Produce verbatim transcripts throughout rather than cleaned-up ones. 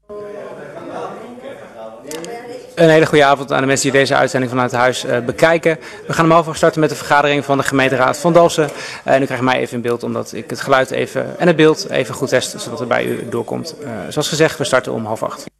Een hele goede avond aan de mensen die deze uitzending vanuit huis uh, bekijken. We gaan om half acht starten met de vergadering van de gemeenteraad van Dalfsen. Uh, en u krijgt mij even in beeld omdat ik het geluid even en het beeld even goed test, zodat het bij u doorkomt. Uh, zoals gezegd, we starten om half acht.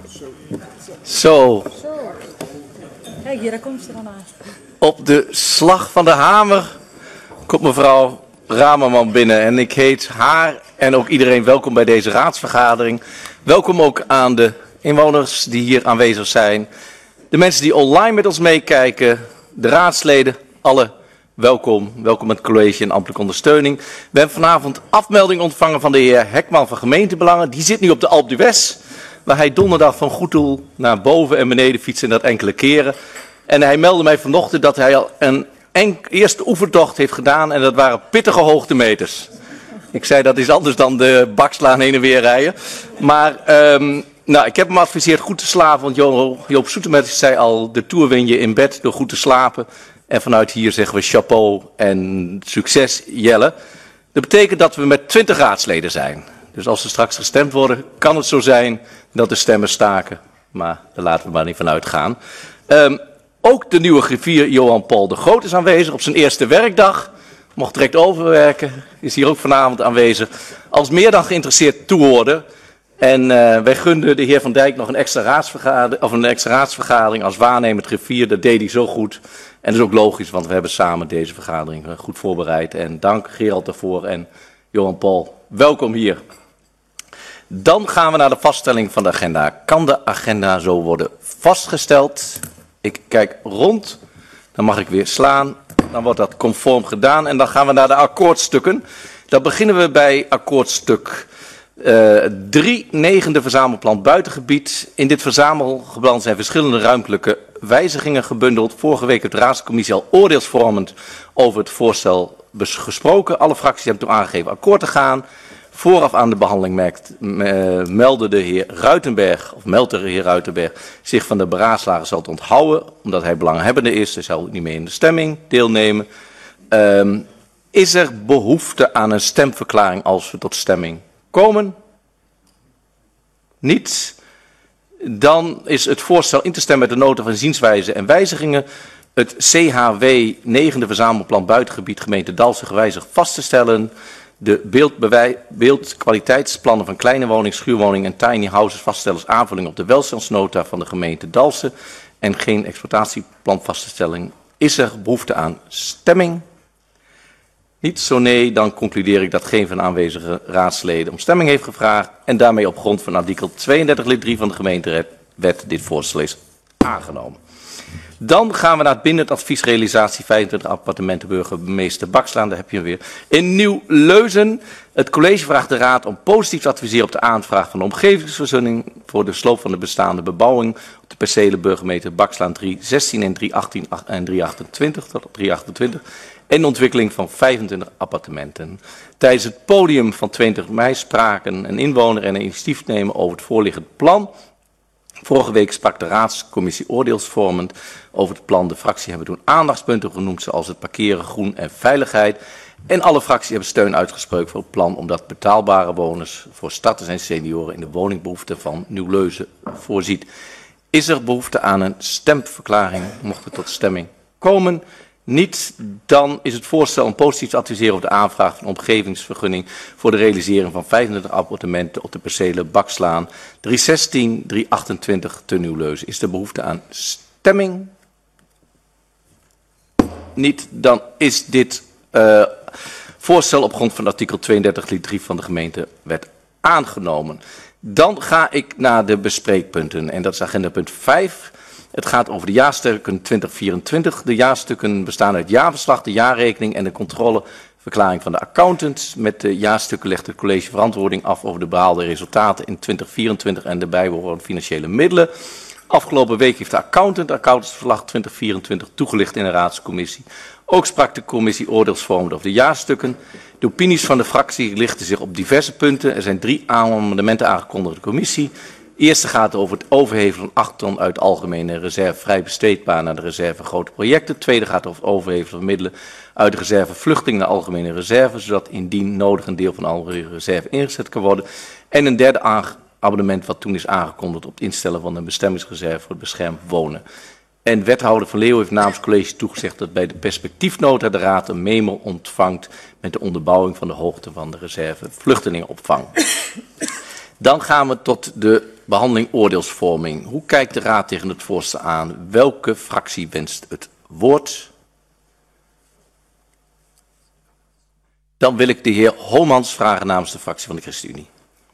Zo. Kijk hier, daar komt ze dan aan. Op de slag van de hamer komt mevrouw Ramerman binnen. En ik heet haar en ook iedereen welkom bij deze raadsvergadering. Welkom ook aan de inwoners die hier aanwezig zijn. De mensen die online met ons meekijken. De raadsleden, alle welkom. Welkom het college en ambtelijke ondersteuning. We hebben vanavond afmelding ontvangen van de heer Hekman van Gemeentebelangen. Die zit nu op de Alpe d'Huez, waar hij donderdag van Goeddoel naar boven en beneden fietst en dat enkele keren. En hij meldde mij vanochtend dat hij al een eerste oefentocht heeft gedaan en dat waren pittige hoogtemeters. Ik zei dat is anders dan de bakslaan heen en weer rijden. Maar um, nou, ik heb hem adviseerd goed te slapen, want Jo, Joop Soetemet zei al, de Tour win je in bed door goed te slapen. En vanuit hier zeggen we chapeau en succes Jelle. Dat betekent dat we met twintig raadsleden zijn. Dus als er straks gestemd worden, kan het zo zijn dat de stemmen staken. Maar daar laten we maar niet van uitgaan. Um, ook de nieuwe griffier Johan Paul de Groot is aanwezig op zijn eerste werkdag. Mocht direct overwerken, is hier ook vanavond aanwezig. Als meer dan geïnteresseerd toehoorder. En uh, wij gunden de heer Van Dijk nog een extra raadsvergadering, of een extra raadsvergadering als waarnemend griffier. Dat deed hij zo goed. En dat is ook logisch, want we hebben samen deze vergadering goed voorbereid. En dank Gerald daarvoor en Johan Paul. Welkom hier. Dan gaan we naar de vaststelling van de agenda. Kan de agenda zo worden vastgesteld? Ik kijk rond, dan mag ik weer slaan. Dan wordt dat conform gedaan en dan gaan we naar de akkoordstukken. Dan beginnen we bij akkoordstuk drie, uh, negende verzamelplan buitengebied. In dit verzamelplan zijn verschillende ruimtelijke wijzigingen gebundeld. Vorige week heeft de raadscommissie al oordeelsvormend over het voorstel gesproken. Alle fracties hebben toen aangegeven akkoord te gaan. Vooraf aan de behandeling merkt, uh, meldde de heer Ruitenberg, of meldt de heer Ruitenberg, zich van de beraadslagen zal te onthouden, omdat hij belanghebbende is. Hij zal niet meer in de stemming deelnemen. Um, is er behoefte aan een stemverklaring als we tot stemming komen? Niet. Dan is het voorstel in te stemmen met de nota van zienswijze en wijzigingen. Het C H W negende verzamelplan buitengebied gemeente Dalfsen gewijzigd vast te stellen. De beeldbewij- beeldkwaliteitsplannen van kleine woningen, schuurwoningen en tiny houses vaststellen als aanvulling op de welstandsnota van de gemeente Dalfsen. En geen exploitatieplan vaststelling. Is er behoefte aan stemming? Niet zo nee, dan concludeer ik dat geen van de aanwezige raadsleden om stemming heeft gevraagd. En daarmee op grond van artikel tweeëndertig lid drie van de gemeentewet dit voorstel is aangenomen. Dan gaan we naar het bindend advies realisatie vijfentwintig appartementen burgemeester Bakslaan. Daar heb je hem weer. In Nieuw-Leuzen. Het college vraagt de raad om positief te adviseren op de aanvraag van de omgevingsvergunning voor de sloop van de bestaande bebouwing op de percelen burgemeester Bakslaan drie zestien en drie achttien en drie achtentwintig tot drie achtentwintig. En de ontwikkeling van vijfentwintig appartementen. Tijdens het podium van twintig mei spraken een inwoner en een initiatief nemen over het voorliggend plan. Vorige week sprak de raadscommissie oordeelsvormend over het plan. De fractie hebben toen aandachtspunten genoemd zoals het parkeren, groen en veiligheid. En alle fracties hebben steun uitgesproken voor het plan omdat betaalbare woners voor starters en senioren in de woningbehoeften van Nieuw-Leuzen voorziet. Is er behoefte aan een stemverklaring, mocht het tot stemming komen? Niet, dan is het voorstel om positief te adviseren op de aanvraag van omgevingsvergunning voor de realisering van vijfentwintig appartementen op de percelen Bakslaan drie zestien, drie achtentwintig te Nieuw-Leuzen. Is er behoefte aan stemming? Niet, dan is dit uh, voorstel op grond van artikel tweeëndertig lid drie van de gemeentewet aangenomen. Dan ga ik naar de bespreekpunten en dat is agenda punt vijf. Het gaat over de jaarstukken twintig vierentwintig. De jaarstukken bestaan uit jaarverslag, de jaarrekening en de controleverklaring van de accountant. Met de jaarstukken legt het college verantwoording af over de behaalde resultaten in twintig vierentwintig en de bijbehorende financiële middelen. Afgelopen week heeft de accountant accountantsverslag twintig vierentwintig toegelicht in de raadscommissie. Ook sprak de commissie oordeelsvormend over de jaarstukken. De opinies van de fractie lichten zich op diverse punten. Er zijn drie amendementen aangekondigd door de commissie. De eerste gaat over het overhevelen van acht ton uit de algemene reserve vrij besteedbaar naar de reserve grote projecten. De tweede gaat over het overhevelen van middelen uit de reserve vluchting naar de algemene reserve, zodat indien nodig een deel van de algemene reserve ingezet kan worden. En een derde abonnement wat toen is aangekondigd op het instellen van een bestemmingsreserve voor het beschermd wonen. En wethouder Van Leeuwen heeft namens het college toegezegd dat bij de perspectiefnota de raad een memo ontvangt met de onderbouwing van de hoogte van de reserve vluchtelingenopvang. Dan gaan we tot de behandeling oordeelsvorming. Hoe kijkt de Raad tegen het voorstel aan? Welke fractie wenst het woord? Dan wil ik de heer Homans vragen namens de fractie van de ChristenUnie.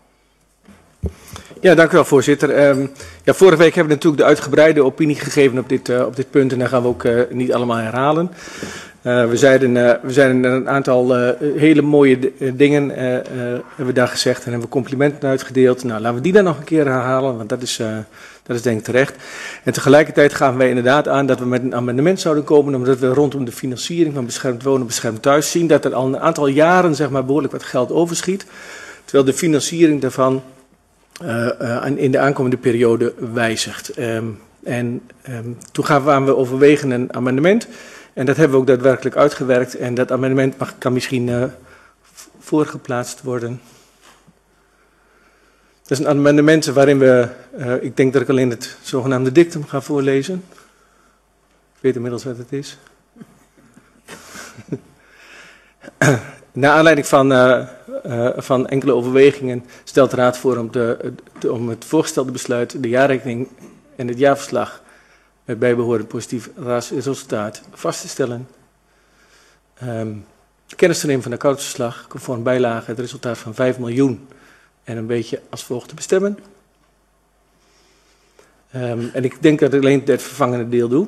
Ja, dank u wel, voorzitter. Um, ja, vorige week hebben we natuurlijk de uitgebreide opinie gegeven op dit, uh, op dit punt en dat gaan we ook uh, niet allemaal herhalen. Uh, we, zeiden, uh, we zijn een aantal uh, hele mooie dingen uh, uh, hebben we daar gezegd en hebben we complimenten uitgedeeld. Nou, laten we die dan nog een keer herhalen, want dat is, uh, dat is denk ik terecht. En tegelijkertijd gaan wij inderdaad aan dat we met een amendement zouden komen, omdat we rondom de financiering van beschermd wonen, beschermd thuis zien dat er al een aantal jaren zeg maar, behoorlijk wat geld overschiet, terwijl de financiering daarvan uh, uh, in de aankomende periode wijzigt. Um, en um, toen gaan we overwegen een amendement. En dat hebben we ook daadwerkelijk uitgewerkt. En dat amendement mag, kan misschien uh, voorgeplaatst worden. Dat is een amendement waarin we, uh, ik denk dat ik alleen het zogenaamde dictum ga voorlezen. Ik weet inmiddels wat het is. Naar aanleiding van, uh, uh, van enkele overwegingen stelt de Raad voor om, de, de, om het voorgestelde besluit, de jaarrekening en het jaarverslag met bijbehorend positief raadsresultaat vast te stellen. Um, kennis te nemen van de accountsverslag, conform bijlage, het resultaat van vijf miljoen en een beetje als volgt te bestemmen. Um, en ik denk dat ik alleen het vervangende deel doe.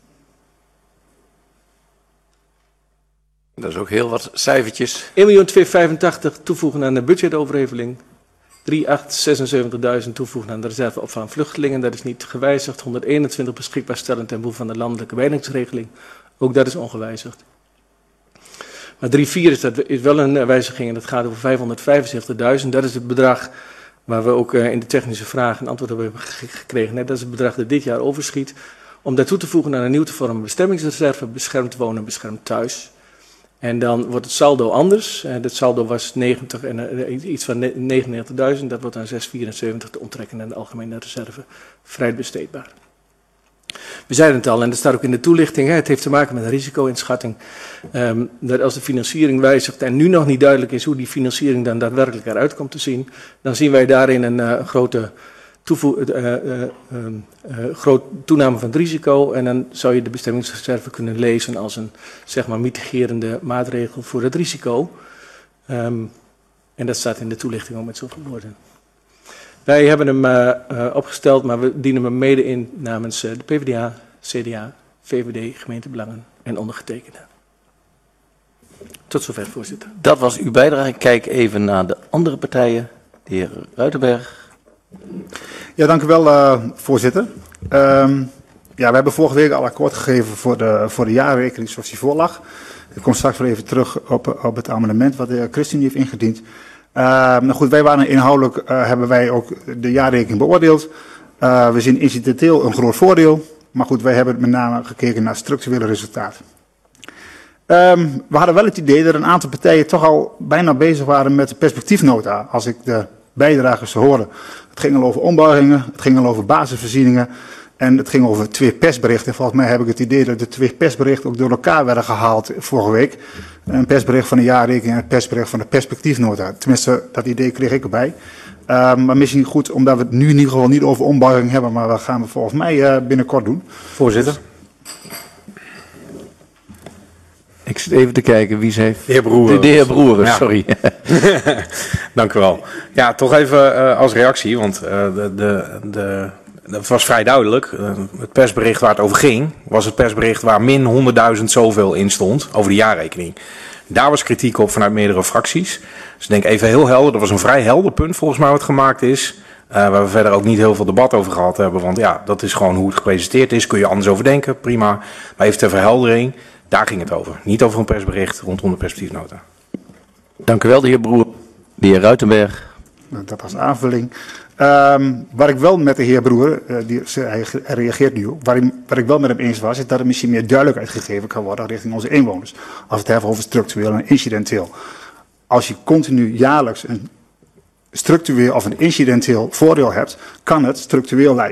Dat is ook heel wat cijfertjes. één miljoen tweehonderdvijfentachtig toevoegen aan de budgetoverheveling. drie miljoen achthonderdzesenzeventigduizend toevoegen aan de reserveopvang van vluchtelingen. Dat is niet gewijzigd. honderdeenentwintig beschikbaar stellen ten behoeve van de landelijke wijzigingsregeling. Ook dat is ongewijzigd. Maar drie komma vier is, dat, is wel een wijziging en dat gaat over vijfhonderdvijfenzeventigduizend. Dat is het bedrag waar we ook in de technische vraag een antwoord op hebben gekregen. Dat is het bedrag dat dit jaar overschiet. Om daartoe te voegen aan een nieuw te vormen bestemmingsreserve, beschermd wonen, beschermd thuis. En dan wordt het saldo anders. Uh, het saldo was negentig en uh, iets van negenennegentigduizend. Dat wordt aan zeshonderdvierenzeventig te onttrekken aan de algemene reserve. Vrij besteedbaar. We zeiden het al, en dat staat ook in de toelichting. Hè, het heeft te maken met een risico-inschatting. Um, dat als de financiering wijzigt en nu nog niet duidelijk is hoe die financiering dan daadwerkelijk eruit komt te zien, dan zien wij daarin een uh, grote toevo- uh, uh, uh, uh, groot toename van het risico. En dan zou je de bestemmingsreserve kunnen lezen als een zeg maar, mitigerende maatregel voor het risico. Um, en dat staat in de toelichting ook met zoveel woorden. Wij hebben hem uh, uh, opgesteld, maar we dienen hem mede in namens uh, de PvdA, CDA, V V D, gemeentebelangen en ondergetekende. Tot zover, voorzitter. Dat was uw bijdrage. Ik kijk even naar de andere partijen. De heer Ruitenberg. Ja, dank u wel, uh, voorzitter. Um, ja, we hebben vorige week al akkoord gegeven voor de, voor de jaarrekening zoals die voorlag. Ik kom straks weer even terug op, op het amendement wat de ChristenUnie heeft ingediend. Uh, nou goed, wij waren inhoudelijk, uh, hebben wij ook de jaarrekening beoordeeld. Uh, we zien incidenteel een groot voordeel. Maar goed, wij hebben met name gekeken naar structurele resultaten. Um, we hadden wel het idee dat een aantal partijen toch al bijna bezig waren met de perspectiefnota. Als ik de bijdragers hoorde. Het ging al over ombuigingen, het ging al over basisvoorzieningen en het ging over twee persberichten. Volgens mij heb ik het idee dat de twee persberichten ook door elkaar werden gehaald vorige week. Een persbericht van de jaarrekening en een persbericht van de perspectiefnota. Tenminste, dat idee kreeg ik erbij. Uh, maar misschien goed, omdat we het nu in ieder geval niet over ombuiging hebben, maar dat gaan we volgens mij uh, binnenkort doen. Voorzitter. Ik zit even te kijken wie ze heeft. De heer Broeren. De, de heer Broeren, ja. sorry. Dank u wel. Ja, toch even uh, als reactie, want uh, de, de, de, het was vrij duidelijk. Uh, het persbericht waar het over ging, was het persbericht waar min honderdduizend zoveel in stond over de jaarrekening. Daar was kritiek op vanuit meerdere fracties. Dus ik denk even heel helder, dat was een vrij helder punt volgens mij wat gemaakt is. Uh, waar we verder ook niet heel veel debat over gehad hebben, want ja, dat is gewoon hoe het gepresenteerd is. Kun je anders over denken, prima. Maar even ter verheldering. Daar ging het over. Niet over een persbericht rondom de perspectiefnota. Dank u wel, de heer Broer. De heer Ruitenberg. Dat was aanvulling. Um, waar ik wel met de heer Broer, uh, die, hij reageert nu ook, waar ik, waar ik wel met hem eens was, is dat er misschien meer duidelijkheid gegeven kan worden richting onze inwoners. Als we het hebben over structureel en incidenteel. Als je continu jaarlijks een structureel of een incidenteel voordeel hebt, kan het structureel lijken.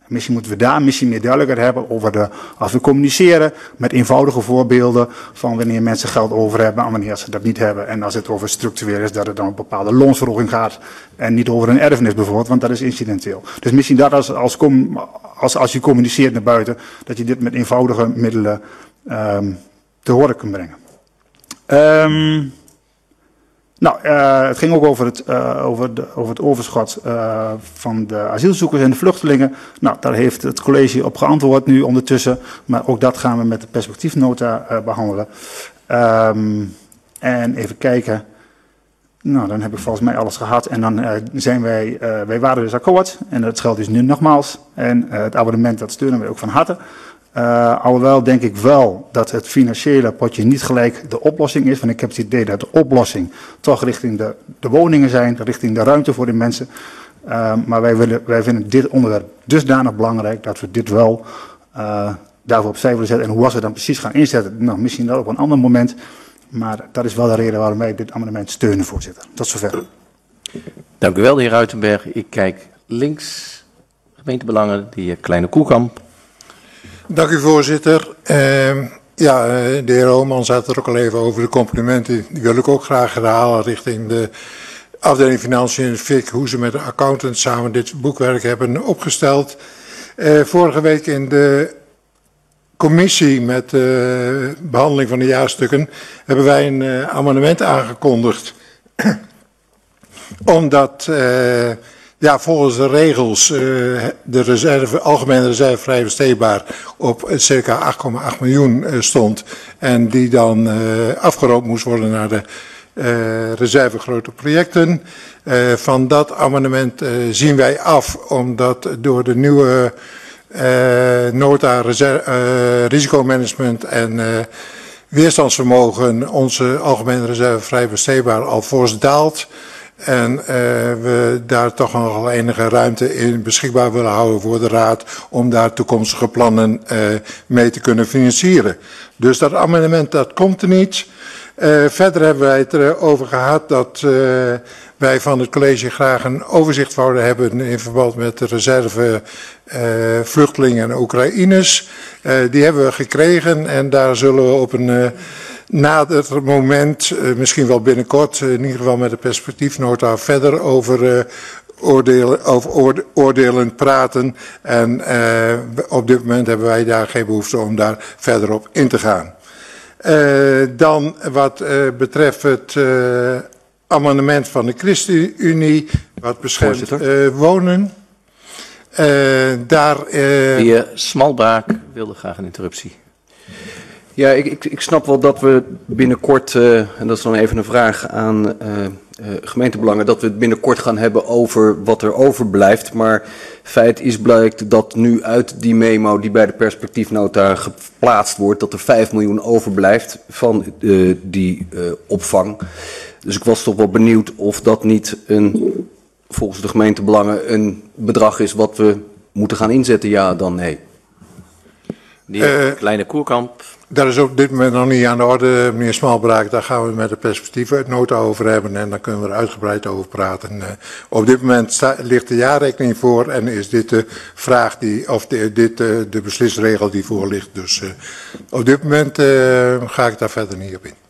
Misschien moeten we daar misschien meer duidelijkheid hebben over de, als we communiceren met eenvoudige voorbeelden van wanneer mensen geld over hebben en wanneer ze dat niet hebben. En als het over structureel is, dat het dan een bepaalde loonsverhoging gaat en niet over een erfenis bijvoorbeeld, want dat is incidenteel. Dus misschien dat als, als, als, als je communiceert naar buiten, dat je dit met eenvoudige middelen um, te horen kunt brengen. Um, Nou, uh, het ging ook over het, uh, over de, over het overschot uh, van de asielzoekers en de vluchtelingen. Nou, daar heeft het college op geantwoord nu ondertussen. Maar ook dat gaan we met de perspectiefnota uh, behandelen. Um, en even kijken. Nou, dan heb ik volgens mij alles gehad. En dan uh, zijn wij, uh, wij waren dus akkoord. En dat geldt dus nu nogmaals. En uh, het abonnement, dat steunen wij ook van harte. Uh, alhoewel denk ik wel dat het financiële potje niet gelijk de oplossing is. Want ik heb het idee dat de oplossing toch richting de, de woningen zijn, richting de ruimte voor de mensen. Uh, maar wij, willen, wij vinden dit onderwerp dusdanig belangrijk dat we dit wel uh, daarvoor opzij willen zetten. En hoe we het dan precies gaan inzetten, nou, misschien wel op een ander moment. Maar dat is wel de reden waarom wij dit amendement steunen, voorzitter. Tot zover. Dank u wel, de heer Ruitenberg. Ik kijk links. Gemeentebelangen, de heer Kleine Koekamp. Dank u, voorzitter. Uh, ja, de heer Homans had er ook al even over de complimenten. Die wil ik ook graag herhalen richting de afdeling Financiën in de F I C, hoe ze met de accountant samen dit boekwerk hebben opgesteld. Uh, vorige week in de commissie met de uh, behandeling van de jaarstukken hebben wij een uh, amendement aangekondigd. Omdat uh, ja, volgens de regels uh, de reserve, algemene reserve vrij besteedbaar op circa acht komma acht miljoen uh, stond. En die dan uh, afgeroopt moest worden naar de uh, reserve grote projecten. Uh, van dat amendement uh, zien wij af, omdat door de nieuwe uh, nota reserve, uh, risicomanagement en uh, weerstandsvermogen onze algemene reserve vrij besteedbaar al fors daalt. En uh, we daar toch nog enige ruimte in beschikbaar willen houden voor de Raad om daar toekomstige plannen uh, mee te kunnen financieren. Dus dat amendement, dat komt er niet. Uh, verder hebben wij het erover gehad dat uh, wij van het college graag een overzicht wouden hebben in verband met de reserve uh, vluchtelingen en Oekraïners. Uh, die hebben we gekregen en daar zullen we op een... Uh, nader moment, uh, misschien wel binnenkort, uh, in ieder geval met de perspectiefnota verder over, uh, oordelen, over oorde, oordelen praten. En uh, op dit moment hebben wij daar geen behoefte om daar verder op in te gaan. Uh, dan wat uh, betreft het uh, amendement van de ChristenUnie, wat beschermt uh, wonen. Uh, daar, uh, de heer Smalbraak wilde graag een interruptie. Ja, ik, ik, ik snap wel dat we binnenkort, uh, en dat is dan even een vraag aan uh, uh, gemeentebelangen, dat we het binnenkort gaan hebben over wat er overblijft. Maar feit is blijkt dat nu uit die memo die bij de perspectiefnota geplaatst wordt, dat er vijf miljoen overblijft van uh, die uh, opvang. Dus ik was toch wel benieuwd of dat niet een, volgens de gemeentebelangen een bedrag is wat we moeten gaan inzetten, ja dan nee. De heer uh, Kleine Koerkamp. Dat is op dit moment nog niet aan de orde, meneer Smalbraak. Daar gaan we met de perspectiefnota over hebben en dan kunnen we er uitgebreid over praten. Uh, op dit moment sta, ligt de jaarrekening voor en is dit de vraag die, of de, dit uh, de beslisregel die voor ligt. Dus uh, op dit moment uh, ga ik daar verder niet op in.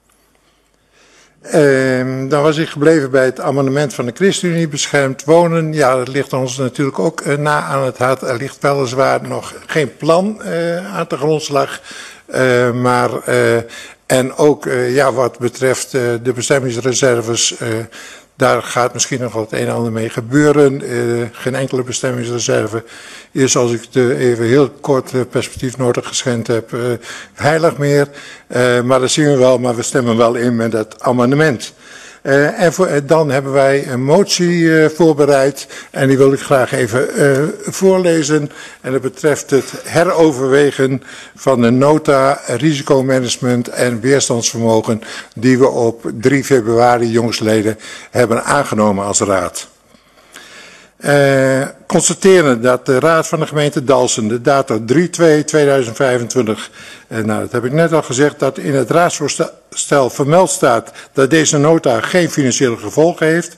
Uh, dan was ik gebleven bij het amendement van de ChristenUnie beschermd wonen. Ja, dat ligt ons natuurlijk ook uh, na aan het hart. Er ligt weliswaar nog geen plan uh, aan de grondslag. Uh, maar, uh, en ook uh, ja, wat betreft uh, de bestemmingsreserves, uh, daar gaat misschien nog wat een en ander mee gebeuren. Uh, geen enkele bestemmingsreserve is, als ik het even heel kort uh, perspectiefnota geschend heb, uh, heilig meer. Uh, maar dat zien we wel, maar we stemmen wel in met het amendement. Uh, en voor, uh, dan hebben wij een motie uh, voorbereid en die wil ik graag even uh, voorlezen. En dat betreft het heroverwegen van de nota risicomanagement en weerstandsvermogen die we op drie februari jongstleden hebben aangenomen als raad. Uh, constateren dat de Raad van de gemeente Dalfsen de datum drie twee tweeduizend vijfentwintig, uh, nou dat heb ik net al gezegd, dat in het raadsvoorstel vermeld staat dat deze nota geen financiële gevolgen heeft.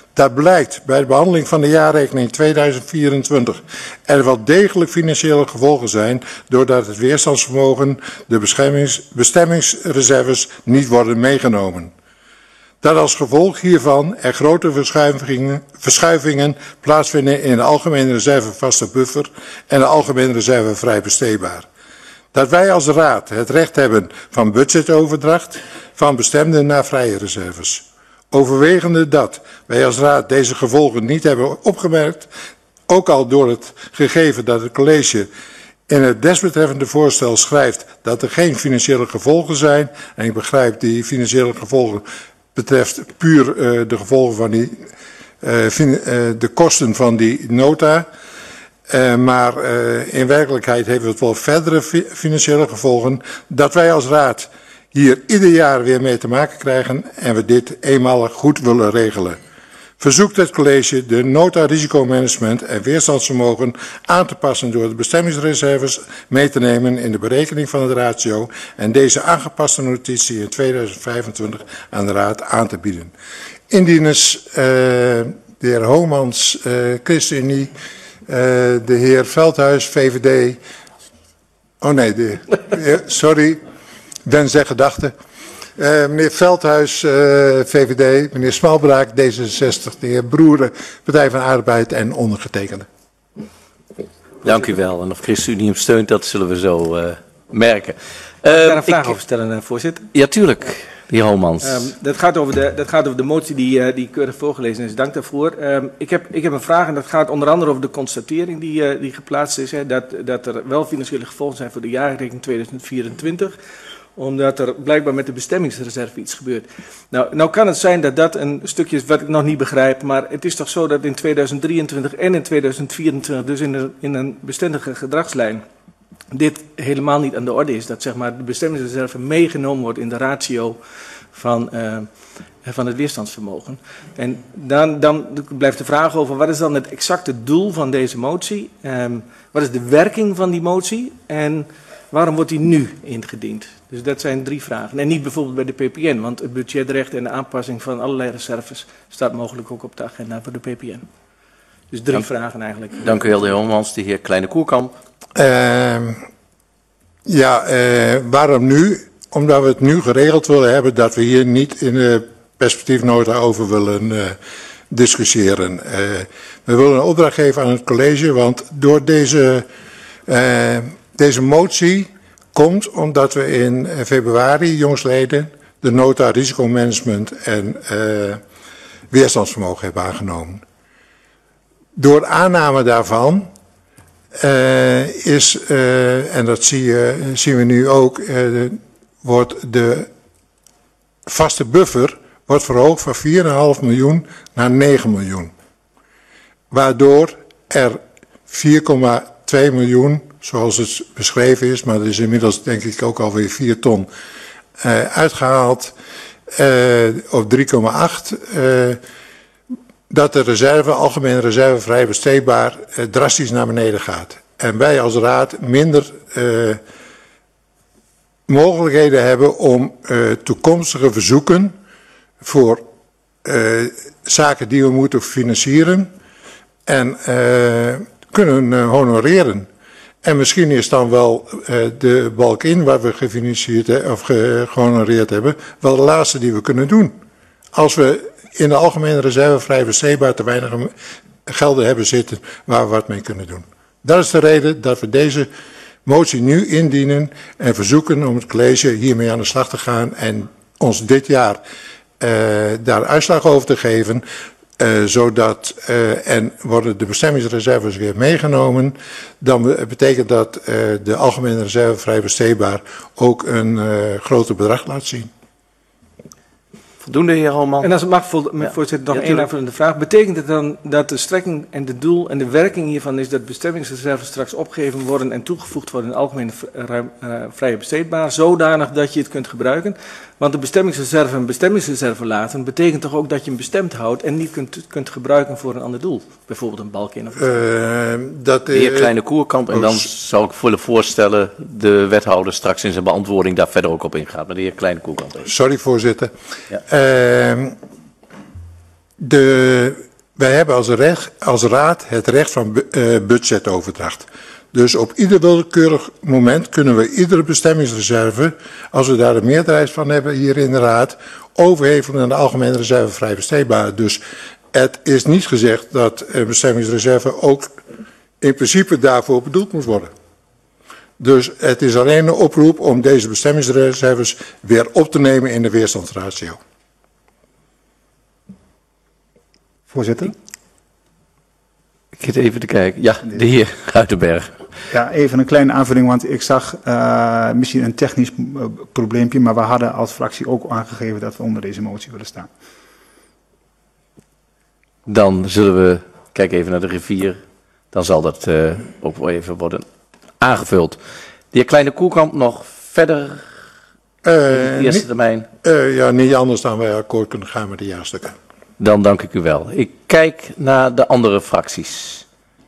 Dat blijkt bij de behandeling van de jaarrekening tweeduizend vierentwintig er wel degelijk financiële gevolgen zijn doordat het weerstandsvermogen, de bestemmings, bestemmingsreserves niet worden meegenomen. Dat als gevolg hiervan er grote verschuivingen, verschuivingen plaatsvinden in de algemene reserve vaste buffer en de algemene reserve vrij besteedbaar. Dat wij als raad het recht hebben van budgetoverdracht van bestemde naar vrije reserves. Overwegende dat wij als raad deze gevolgen niet hebben opgemerkt, ook al door het gegeven dat het college in het desbetreffende voorstel schrijft dat er geen financiële gevolgen zijn, en ik begrijp die financiële gevolgen betreft puur uh, de gevolgen van die, uh, fin, uh, de kosten van die nota. Uh, maar uh, in werkelijkheid heeft het wel verdere fi financiële gevolgen dat wij als raad hier ieder jaar weer mee te maken krijgen en we dit eenmalig goed willen regelen. Verzoekt het college de nota risicomanagement en weerstandsvermogen aan te passen door de bestemmingsreserves mee te nemen in de berekening van het ratio en deze aangepaste notitie in tweeduizend vijfentwintig aan de raad aan te bieden. Indieners, uh, de heer Homans, uh, ChristenUnie, uh, de heer Veldhuis, V V D. Oh nee, de, sorry, ben zijn gedachten. Uh, meneer Veldhuis, uh, V V D, meneer Smalbraak, D zesenzestig, de heer Broeren, Partij van Arbeid en ondergetekende. Dank u wel. En of ChristenUnie hem steunt, dat zullen we zo uh, merken. Mag ik Uh, daar een vraag ik, over stellen, uh, voorzitter? ja, tuurlijk, de heer Homans. Um, dat, gaat over de, dat gaat over de motie die, uh, die keurig voorgelezen is. Dank daarvoor. Um, ik, heb, ik heb een vraag en dat gaat onder andere over de constatering die, uh, die geplaatst is. Hè, dat, dat er wel financiële gevolgen zijn voor de jaarrekening tweeduizend vierentwintig. Omdat er blijkbaar met de bestemmingsreserve iets gebeurt. Nou, nou kan het zijn dat dat een stukje is wat ik nog niet begrijp. Maar het is toch zo dat in tweeduizend drieëntwintig en in tweeduizend vierentwintig, dus in, de, in een bestendige gedragslijn, dit helemaal niet aan de orde is. Dat zeg maar, de bestemmingsreserve meegenomen wordt in de ratio van, uh, van het weerstandsvermogen. En dan, dan blijft de vraag over wat is dan het exacte doel van deze motie? Um, wat is de werking van die motie? En waarom wordt die nu ingediend? Dus dat zijn drie vragen. En niet bijvoorbeeld bij de P P N, want het budgetrecht en de aanpassing van allerlei reserves staat mogelijk ook op de agenda voor de P P N. Dus drie Dank, vragen eigenlijk. Dank u wel, de heer Homans. De heer Kleine Koerkamp. Uh, ja, uh, waarom nu? Omdat we het nu geregeld willen hebben dat we hier niet in de perspectiefnota over willen uh, discussiëren. Uh, we willen een opdracht geven aan het college, want door deze, uh, deze motie komt omdat we in februari, jongsleden, de nota risicomanagement en uh, weerstandsvermogen hebben aangenomen. Door aanname daarvan uh, is, uh, en dat zie je, zien we nu ook, uh, wordt de vaste buffer wordt verhoogd van vier komma vijf miljoen naar negen miljoen. Waardoor er vier komma twee miljoen, zoals het beschreven is, maar er is inmiddels denk ik ook alweer vier ton uh, uitgehaald, uh, op drie komma acht, uh, dat de reserve, algemene reserve vrij besteedbaar, uh, drastisch naar beneden gaat. En wij als raad minder uh, mogelijkheden hebben om uh, toekomstige verzoeken voor uh, zaken die we moeten financieren en uh, kunnen uh, honoreren. En misschien is dan wel uh, de balk in waar we gefinancierd he, of ge, gehonoreerd hebben, wel de laatste die we kunnen doen. Als we in de algemene reserve vrij besteedbaar te weinig gelden hebben zitten waar we wat mee kunnen doen. Dat is de reden dat we deze motie nu indienen en verzoeken om het college hiermee aan de slag te gaan en ons dit jaar uh, daar uitslag over te geven. Uh, zodat, uh, en worden de bestemmingsreserves weer meegenomen, dan betekent dat uh, de algemene reserve vrij besteedbaar ook een uh, groter bedrag laat zien. Voldoende, heer Homans. En als het mag, voorzitter, nog ja, één aanvullende vraag. Betekent het dan dat de strekking en de doel en de werking hiervan is dat bestemmingsreserves straks opgegeven worden en toegevoegd worden in algemene ruim, uh, vrije besteedbaar, zodanig dat je het kunt gebruiken? Want de bestemmingsreserve een bestemmingsreserve laten betekent toch ook dat je hem bestemd houdt en niet kunt, kunt gebruiken voor een ander doel? Bijvoorbeeld een balk in of uh, dat, de heer Kleine Koerkamp, en dan zou ik willen voorstellen de wethouder straks in zijn beantwoording daar verder ook op ingaat. Maar de heer Kleine Koerkamp. Sorry, voorzitter. Ja. Uh, de wij hebben als, recht, als raad het recht van uh, budgetoverdracht. Dus op ieder willekeurig moment kunnen we iedere bestemmingsreserve, als we daar een meerderheid van hebben hier in de raad, overhevelen aan de algemene reserve vrij besteedbaar. Dus het is niet gezegd dat een bestemmingsreserve ook in principe daarvoor bedoeld moet worden. Dus het is alleen een oproep om deze bestemmingsreserves weer op te nemen in de weerstandsratio. Voorzitter? Ik zit even te kijken. Ja, de heer Ruitenberg. Ja, even een kleine aanvulling, want ik zag uh, misschien een technisch uh, probleempje, maar we hadden als fractie ook aangegeven dat we onder deze motie willen staan. Dan zullen we, kijk even naar de rivier, dan zal dat uh, ook wel even worden aangevuld. De heer Kleine Koelkamp nog verder Uh, de eerste niet, termijn? Uh, ja, niet anders dan wij akkoord kunnen gaan met de jaarstukken. Dan dank ik u wel. Ik kijk naar de andere fracties.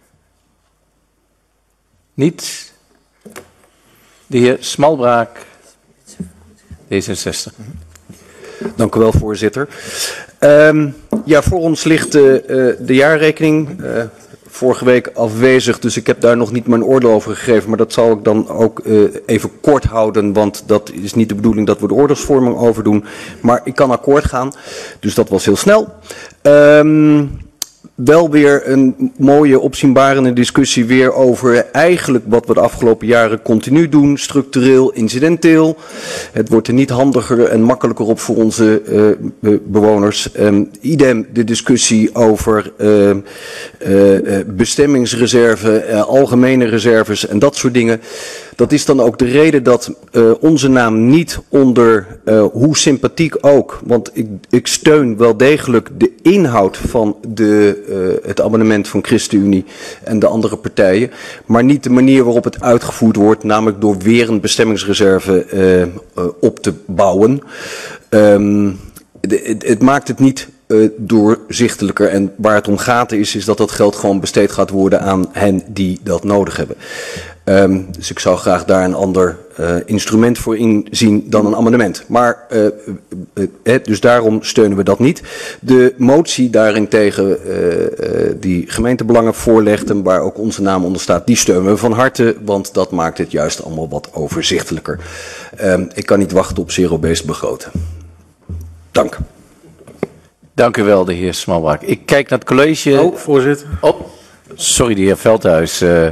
Niet? De heer Smalbraak, D zesenzestig. Dank u wel, voorzitter. Um, ja, voor ons ligt uh, uh, de jaarrekening. Uh, vorige week afwezig, dus ik heb daar nog niet mijn oordeel over gegeven. Maar dat zal ik dan ook uh, even kort houden, want dat is niet de bedoeling dat we de oordeelsvorming overdoen. Maar ik kan akkoord gaan, dus dat was heel snel. Um, Wel weer een mooie opzienbarende discussie weer over eigenlijk wat we de afgelopen jaren continu doen, structureel, incidenteel. Het wordt er niet handiger en makkelijker op voor onze uh, bewoners. Um, idem de discussie over uh, uh, bestemmingsreserve, uh, algemene reserves en dat soort dingen. Dat is dan ook de reden dat uh, onze naam niet onder, uh, hoe sympathiek ook, want ik, ik steun wel degelijk de inhoud van de, uh, het amendement van ChristenUnie en de andere partijen, maar niet de manier waarop het uitgevoerd wordt, namelijk door weer een bestemmingsreserve uh, uh, op te bouwen. Um, de, het, het maakt het niet uh, doorzichtelijker en waar het om gaat is, is dat dat geld gewoon besteed gaat worden aan hen die dat nodig hebben. Um, dus ik zou graag daar een ander uh, instrument voor inzien dan een amendement. Maar, uh, uh, uh, dus daarom steunen we dat niet. De motie daarentegen uh, uh, die gemeentebelangen voorlegt en waar ook onze naam onder staat, die steunen we van harte, want dat maakt het juist allemaal wat overzichtelijker. Um, ik kan niet wachten op zero-based begroten. Dank. Dank u wel, de heer Smalbraak. Ik kijk naar het college. Oh, voorzitter. Oh, sorry, de heer Veldhuis. Uh,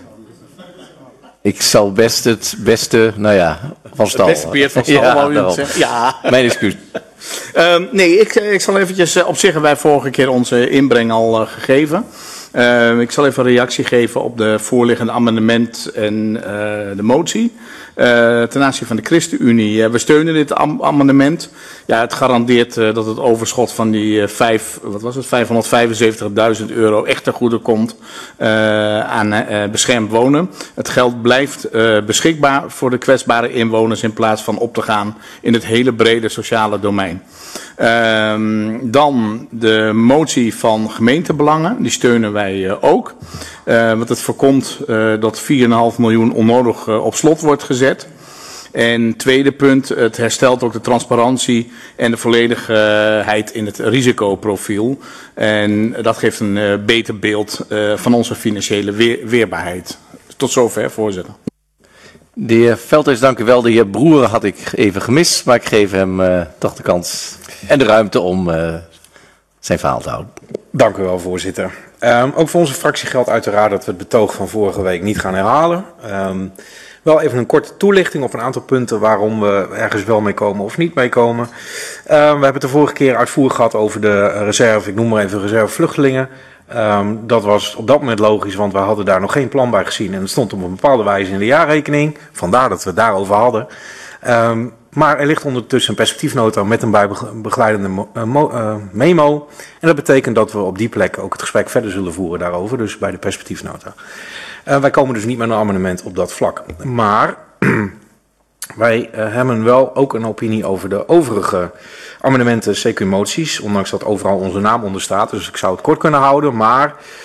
Ik zal best het beste, nou ja, van stal. Het beste Peert van stal, ja, wou je zeggen. Ja. Mijn excuus. um, nee, ik, ik zal eventjes, uh, op zich hebben wij vorige keer onze inbreng al uh, gegeven. Uh, ik zal even een reactie geven op de voorliggende amendement en uh, de motie. Uh, ten aanzien van de ChristenUnie, uh, we steunen dit am amendement. Ja, het garandeert uh, dat het overschot van die uh, vijf, wat was het, vijfhonderdvijfenzeventigduizend euro echt ten goede komt uh, aan uh, beschermd wonen. Het geld blijft uh, beschikbaar voor de kwetsbare inwoners in plaats van op te gaan in het hele brede sociale domein. Uh, dan de motie van gemeentebelangen, die steunen wij uh, ook. Uh, want het voorkomt uh, dat vier komma vijf miljoen onnodig uh, op slot wordt gezet. En tweede punt, het herstelt ook de transparantie en de volledigheid in het risicoprofiel. En dat geeft een uh, beter beeld uh, van onze financiële weer, weerbaarheid. Tot zover, voorzitter. De heer Veldhuis, dank u wel. De heer Broer had ik even gemist, maar ik geef hem uh, toch de kans en de ruimte om uh, zijn verhaal te houden. Dank u wel, voorzitter. Um, ook voor onze fractie geldt uiteraard dat we het betoog van vorige week niet gaan herhalen. Um, wel even een korte toelichting op een aantal punten waarom we ergens wel mee komen of niet mee komen. Uh, we hebben het de vorige keer uitvoerig gehad over de reserve, ik noem maar even reserve vluchtelingen. Um, dat was op dat moment logisch, want we hadden daar nog geen plan bij gezien en het stond op een bepaalde wijze in de jaarrekening. Vandaar dat we het daarover hadden. Um, Maar er ligt ondertussen een perspectiefnota met een bijbegeleidende uh, memo. En dat betekent dat we op die plek ook het gesprek verder zullen voeren daarover, dus bij de perspectiefnota. Uh, wij komen dus niet met een amendement op dat vlak. Maar wij uh, hebben wel ook een opinie over de overige amendementen, C Q-moties, ondanks dat overal onze naam onder staat. Dus ik zou het kort kunnen houden, maar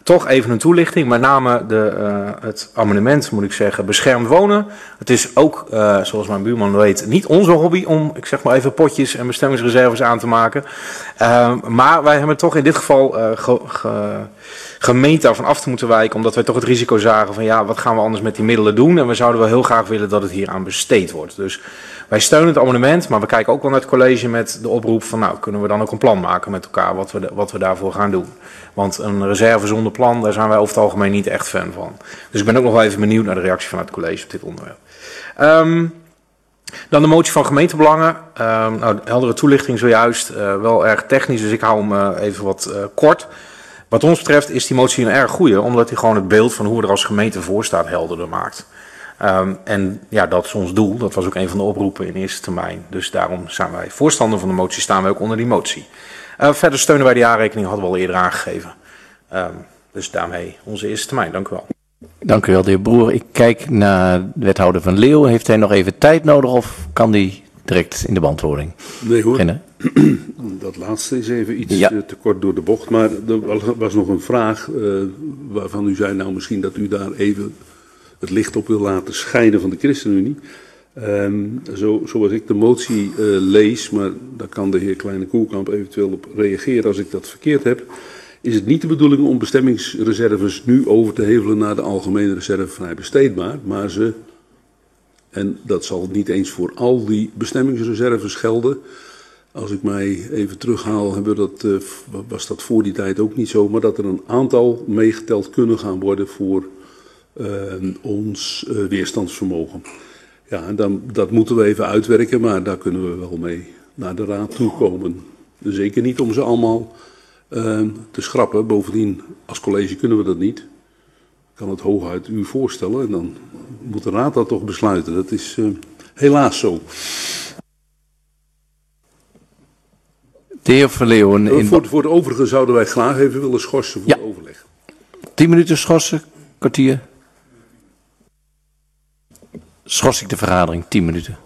toch even een toelichting. Met name de, uh, het amendement, moet ik zeggen, beschermd wonen. Het is ook, uh, zoals mijn buurman weet, niet onze hobby om, ik zeg maar even, potjes en bestemmingsreserves aan te maken. Uh, maar wij hebben toch in dit geval uh, ge, ge, gemeend daarvan af te moeten wijken, omdat wij toch het risico zagen van ja, wat gaan we anders met die middelen doen? En we zouden wel heel graag willen dat het hier aan besteed wordt. Dus wij steunen het amendement, maar we kijken ook wel naar het college met de oproep van nou, kunnen we dan ook een plan maken met elkaar wat we, de, wat we daarvoor gaan doen. Want een reserve zonder plan, daar zijn wij over het algemeen niet echt fan van. Dus ik ben ook nog wel even benieuwd naar de reactie vanuit het college op dit onderwerp. Um, dan de motie van gemeentebelangen. Um, nou, heldere toelichting zojuist, uh, wel erg technisch, dus ik hou hem uh, even wat uh, kort. Wat ons betreft is die motie een erg goede, omdat hij gewoon het beeld van hoe er als gemeente voor staat helderder maakt. Um, en ja, dat is ons doel. Dat was ook een van de oproepen in eerste termijn. Dus daarom zijn wij voorstander van de motie, staan wij ook onder die motie. Uh, verder steunen wij de jaarrekening, hadden we al eerder aangegeven. Um, dus daarmee onze eerste termijn. Dank u wel. Dank u wel, de heer Broer. Ik kijk naar de wethouder Van Leeuw. Heeft hij nog even tijd nodig of kan die direct in de beantwoording nee, hoor. beginnen? Dat laatste is even iets ja. te kort door de bocht. Maar er was nog een vraag uh, waarvan u zei nou misschien dat u daar even het licht op wil laten schijnen van de ChristenUnie. Um, zo, zoals ik de motie uh, lees, maar daar kan de heer Kleine Koelkamp eventueel op reageren als ik dat verkeerd heb, is het niet de bedoeling om bestemmingsreserves nu over te hevelen naar de algemene reserve vrij besteedbaar, maar ze, en dat zal niet eens voor al die bestemmingsreserves gelden. Als ik mij even terughaal, hebben we dat, uh, was dat voor die tijd ook niet zo, maar dat er een aantal meegeteld kunnen gaan worden voor uh, ons uh, weerstandsvermogen. Ja, en dan, dat moeten we even uitwerken, maar daar kunnen we wel mee naar de raad toe komen. Zeker niet om ze allemaal uh, te schrappen. Bovendien, als college kunnen we dat niet. Ik kan het hooguit u voorstellen en dan moet de raad dat toch besluiten. Dat is uh, helaas zo. De heer Verleeuwen. In... Voor, voor het overige zouden wij graag even willen schorsen voor ja. de overleg. Tien minuten schorsen, kwartier. Schors ik de vergadering, tien minuten.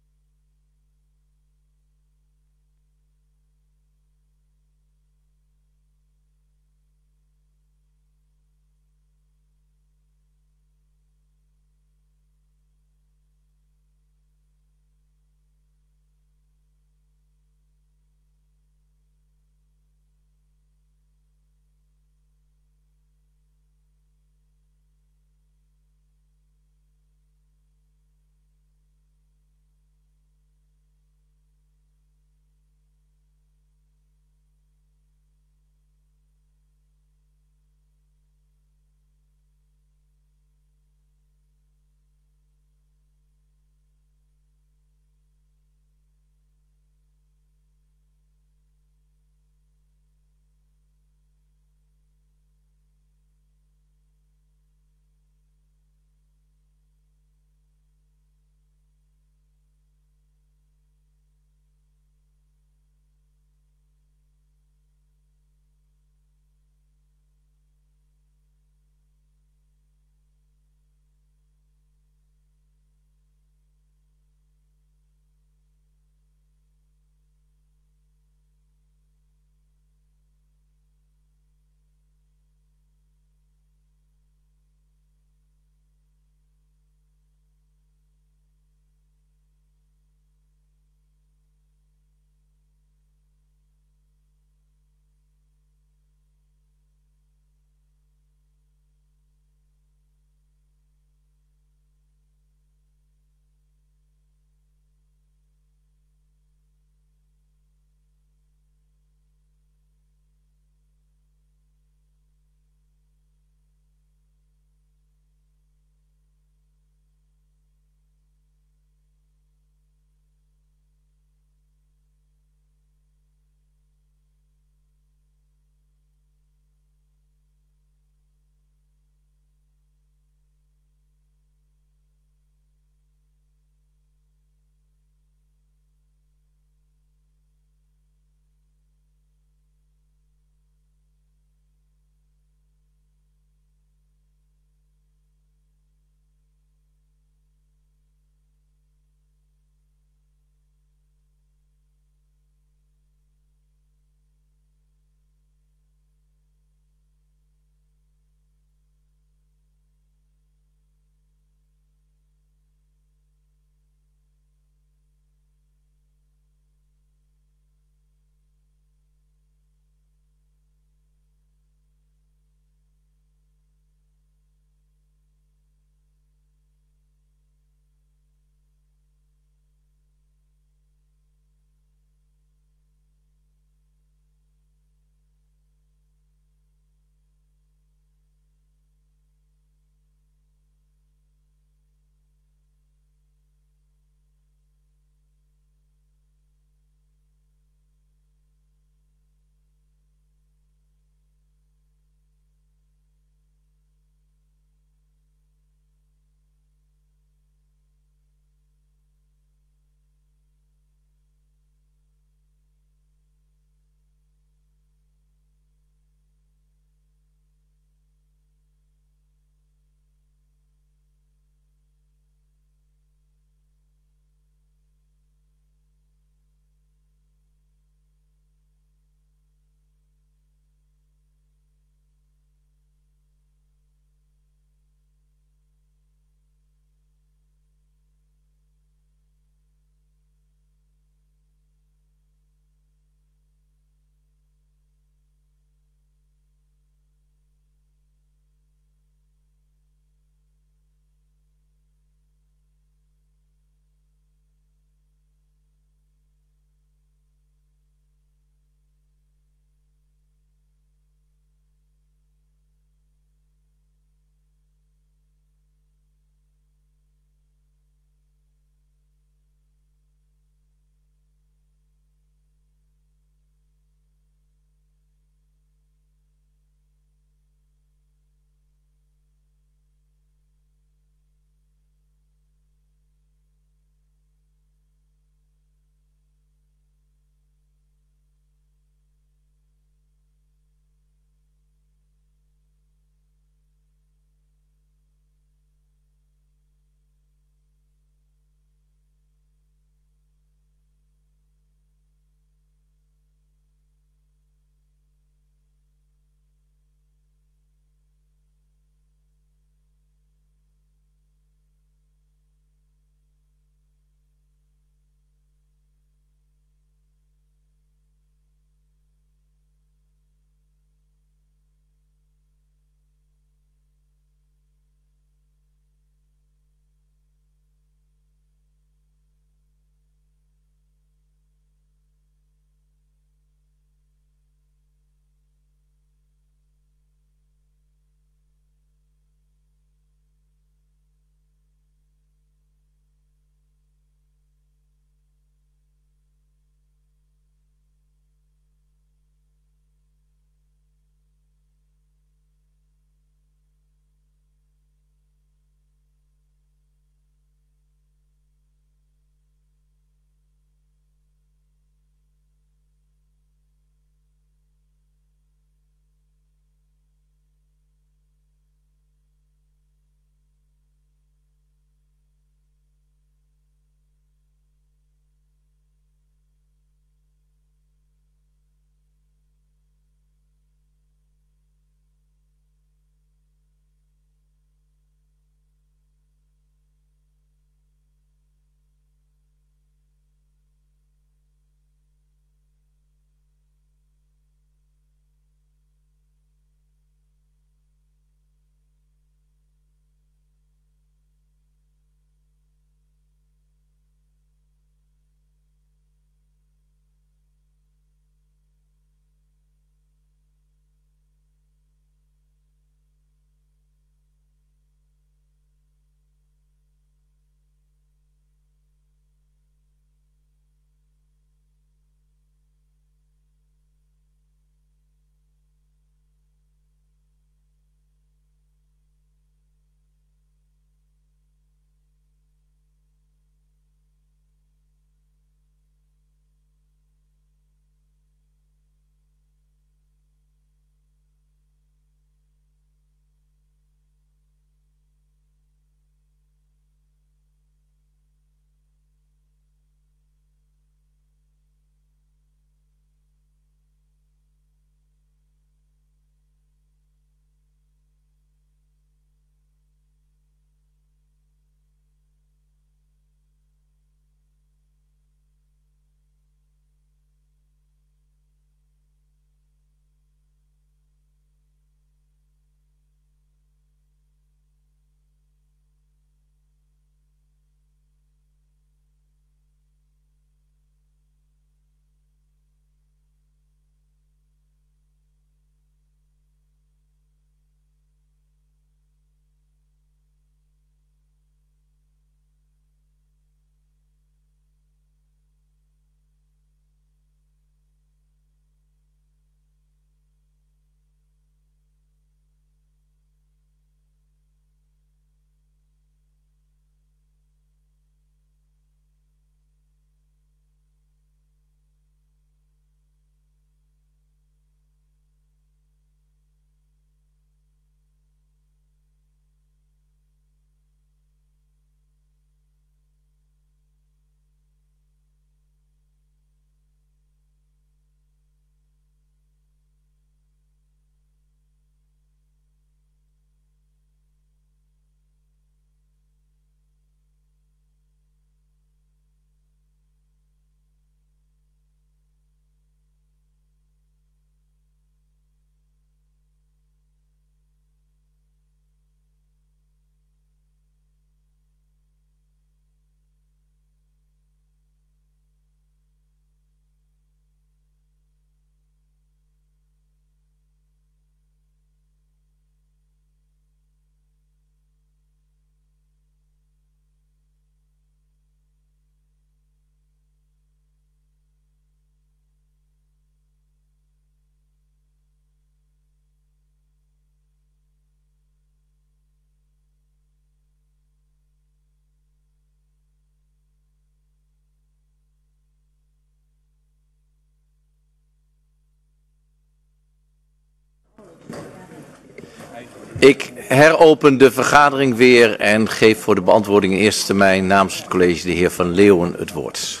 Ik heropen de vergadering weer en geef voor de beantwoording in eerste termijn namens het college de heer Van Leeuwen het woord.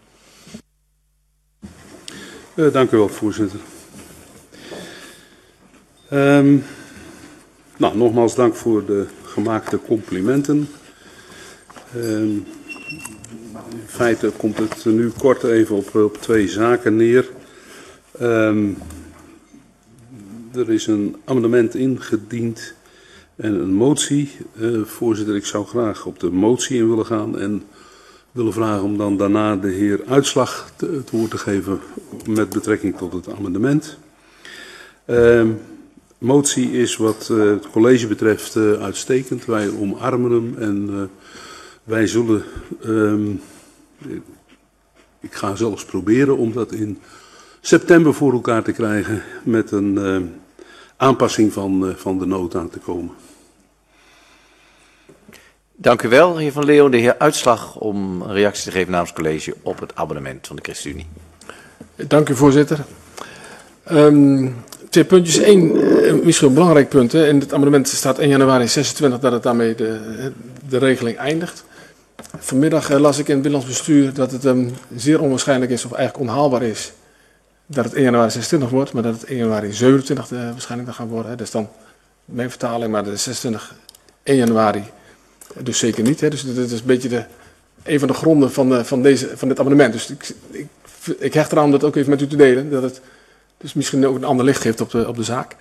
Uh, dank u wel, voorzitter. Um, nou, nogmaals dank voor de gemaakte complimenten. Um, in feite komt het nu kort even op, op twee zaken neer. Um, er is een amendement ingediend en een motie. Uh, voorzitter, ik zou graag op de motie in willen gaan en willen vragen om dan daarna de heer Uitslag te, het woord te geven met betrekking tot het amendement. Uh, motie is wat uh, het college betreft uh, uitstekend. Wij omarmen hem en uh, wij zullen, um, ik ga zelfs proberen om dat in september voor elkaar te krijgen met een uh, aanpassing van, uh, van de nota te komen. Dank u wel, heer Van Leeuwen. De heer Uitslag om een reactie te geven namens het college op het abonnement van de ChristenUnie. Dank u, voorzitter. Um, twee puntjes. Eén, uh, misschien een belangrijk punt. Hè. In het amendement staat één januari zesentwintig dat het daarmee de, de regeling eindigt. Vanmiddag uh, las ik in het Binnenlands Bestuur dat het um, zeer onwaarschijnlijk is, of eigenlijk onhaalbaar is, dat het één januari zesentwintig wordt, maar dat het één januari zevenentwintig uh, waarschijnlijk dan gaat worden. Hè. Dat is dan mijn vertaling, maar de zesentwintig één januari. Dus zeker niet. Hè. Dus dit is een beetje de, een van de gronden van, de, van, deze, van dit amendement. Dus ik, ik, ik hecht eraan om dat ook even met u te delen. Dat het dus misschien ook een ander licht geeft op de, op de zaak.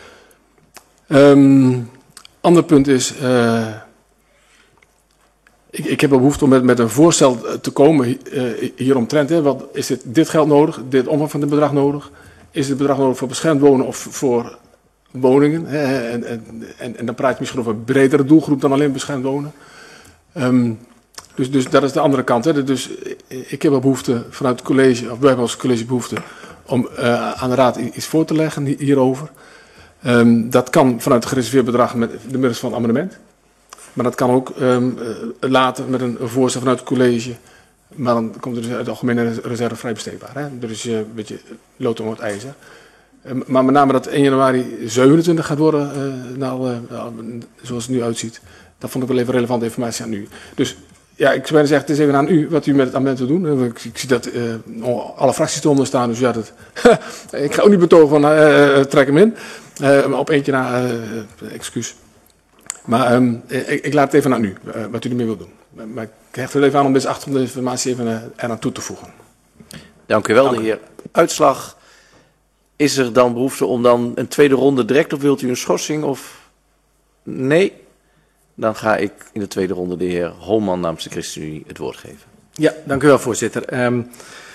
Um, ander punt is, uh, ik, ik heb wel behoefte om met, met een voorstel te komen uh, hieromtrent. Hè. Wat, is dit, dit geld nodig? Dit omvang van dit bedrag nodig? Is dit bedrag nodig voor beschermd wonen of voor woningen? Hè? En, en, en, en dan praat je misschien over een bredere doelgroep dan alleen beschermd wonen. Um, dus, dus dat is de andere kant. Hè. Dus ik heb wel behoefte vanuit het college, of wij hebben als college behoefte om uh, aan de raad iets voor te leggen hierover. Um, dat kan vanuit het gereserveerd bedrag met de middels van het amendement. Maar dat kan ook um, uh, later met een, een voorstel vanuit het college. Maar dan komt er dus uit de algemene reserve vrij besteedbaar. Hè? Dus uh, een beetje lood om het ijzer. Um, maar met name dat één januari zevenentwintig gaat worden, uh, nou, uh, zoals het nu uitziet. Dat vond ik wel even relevante informatie aan u. Dus ja, ik zou bijna zeggen, het is even aan u wat u met het amendement wil doen. Ik, ik zie dat uh, alle fracties eronder staan, dus ja, dat, ik ga ook niet betogen van uh, uh, trek hem in. Uh, op eentje na, uh, excuus. Maar um, ik, ik laat het even aan u, uh, wat u ermee wilt doen. Maar ik hecht er even aan om deze achtergrondinformatie even uh, eraan toe te voegen. Dank u wel, Dank. de heer Uitslag. Is er dan behoefte om dan een tweede ronde direct, of wilt u een schorsing? Of nee? Dan ga ik in de tweede ronde de heer Holman namens de ChristenUnie het woord geven. Ja, dank u wel, voorzitter. Um,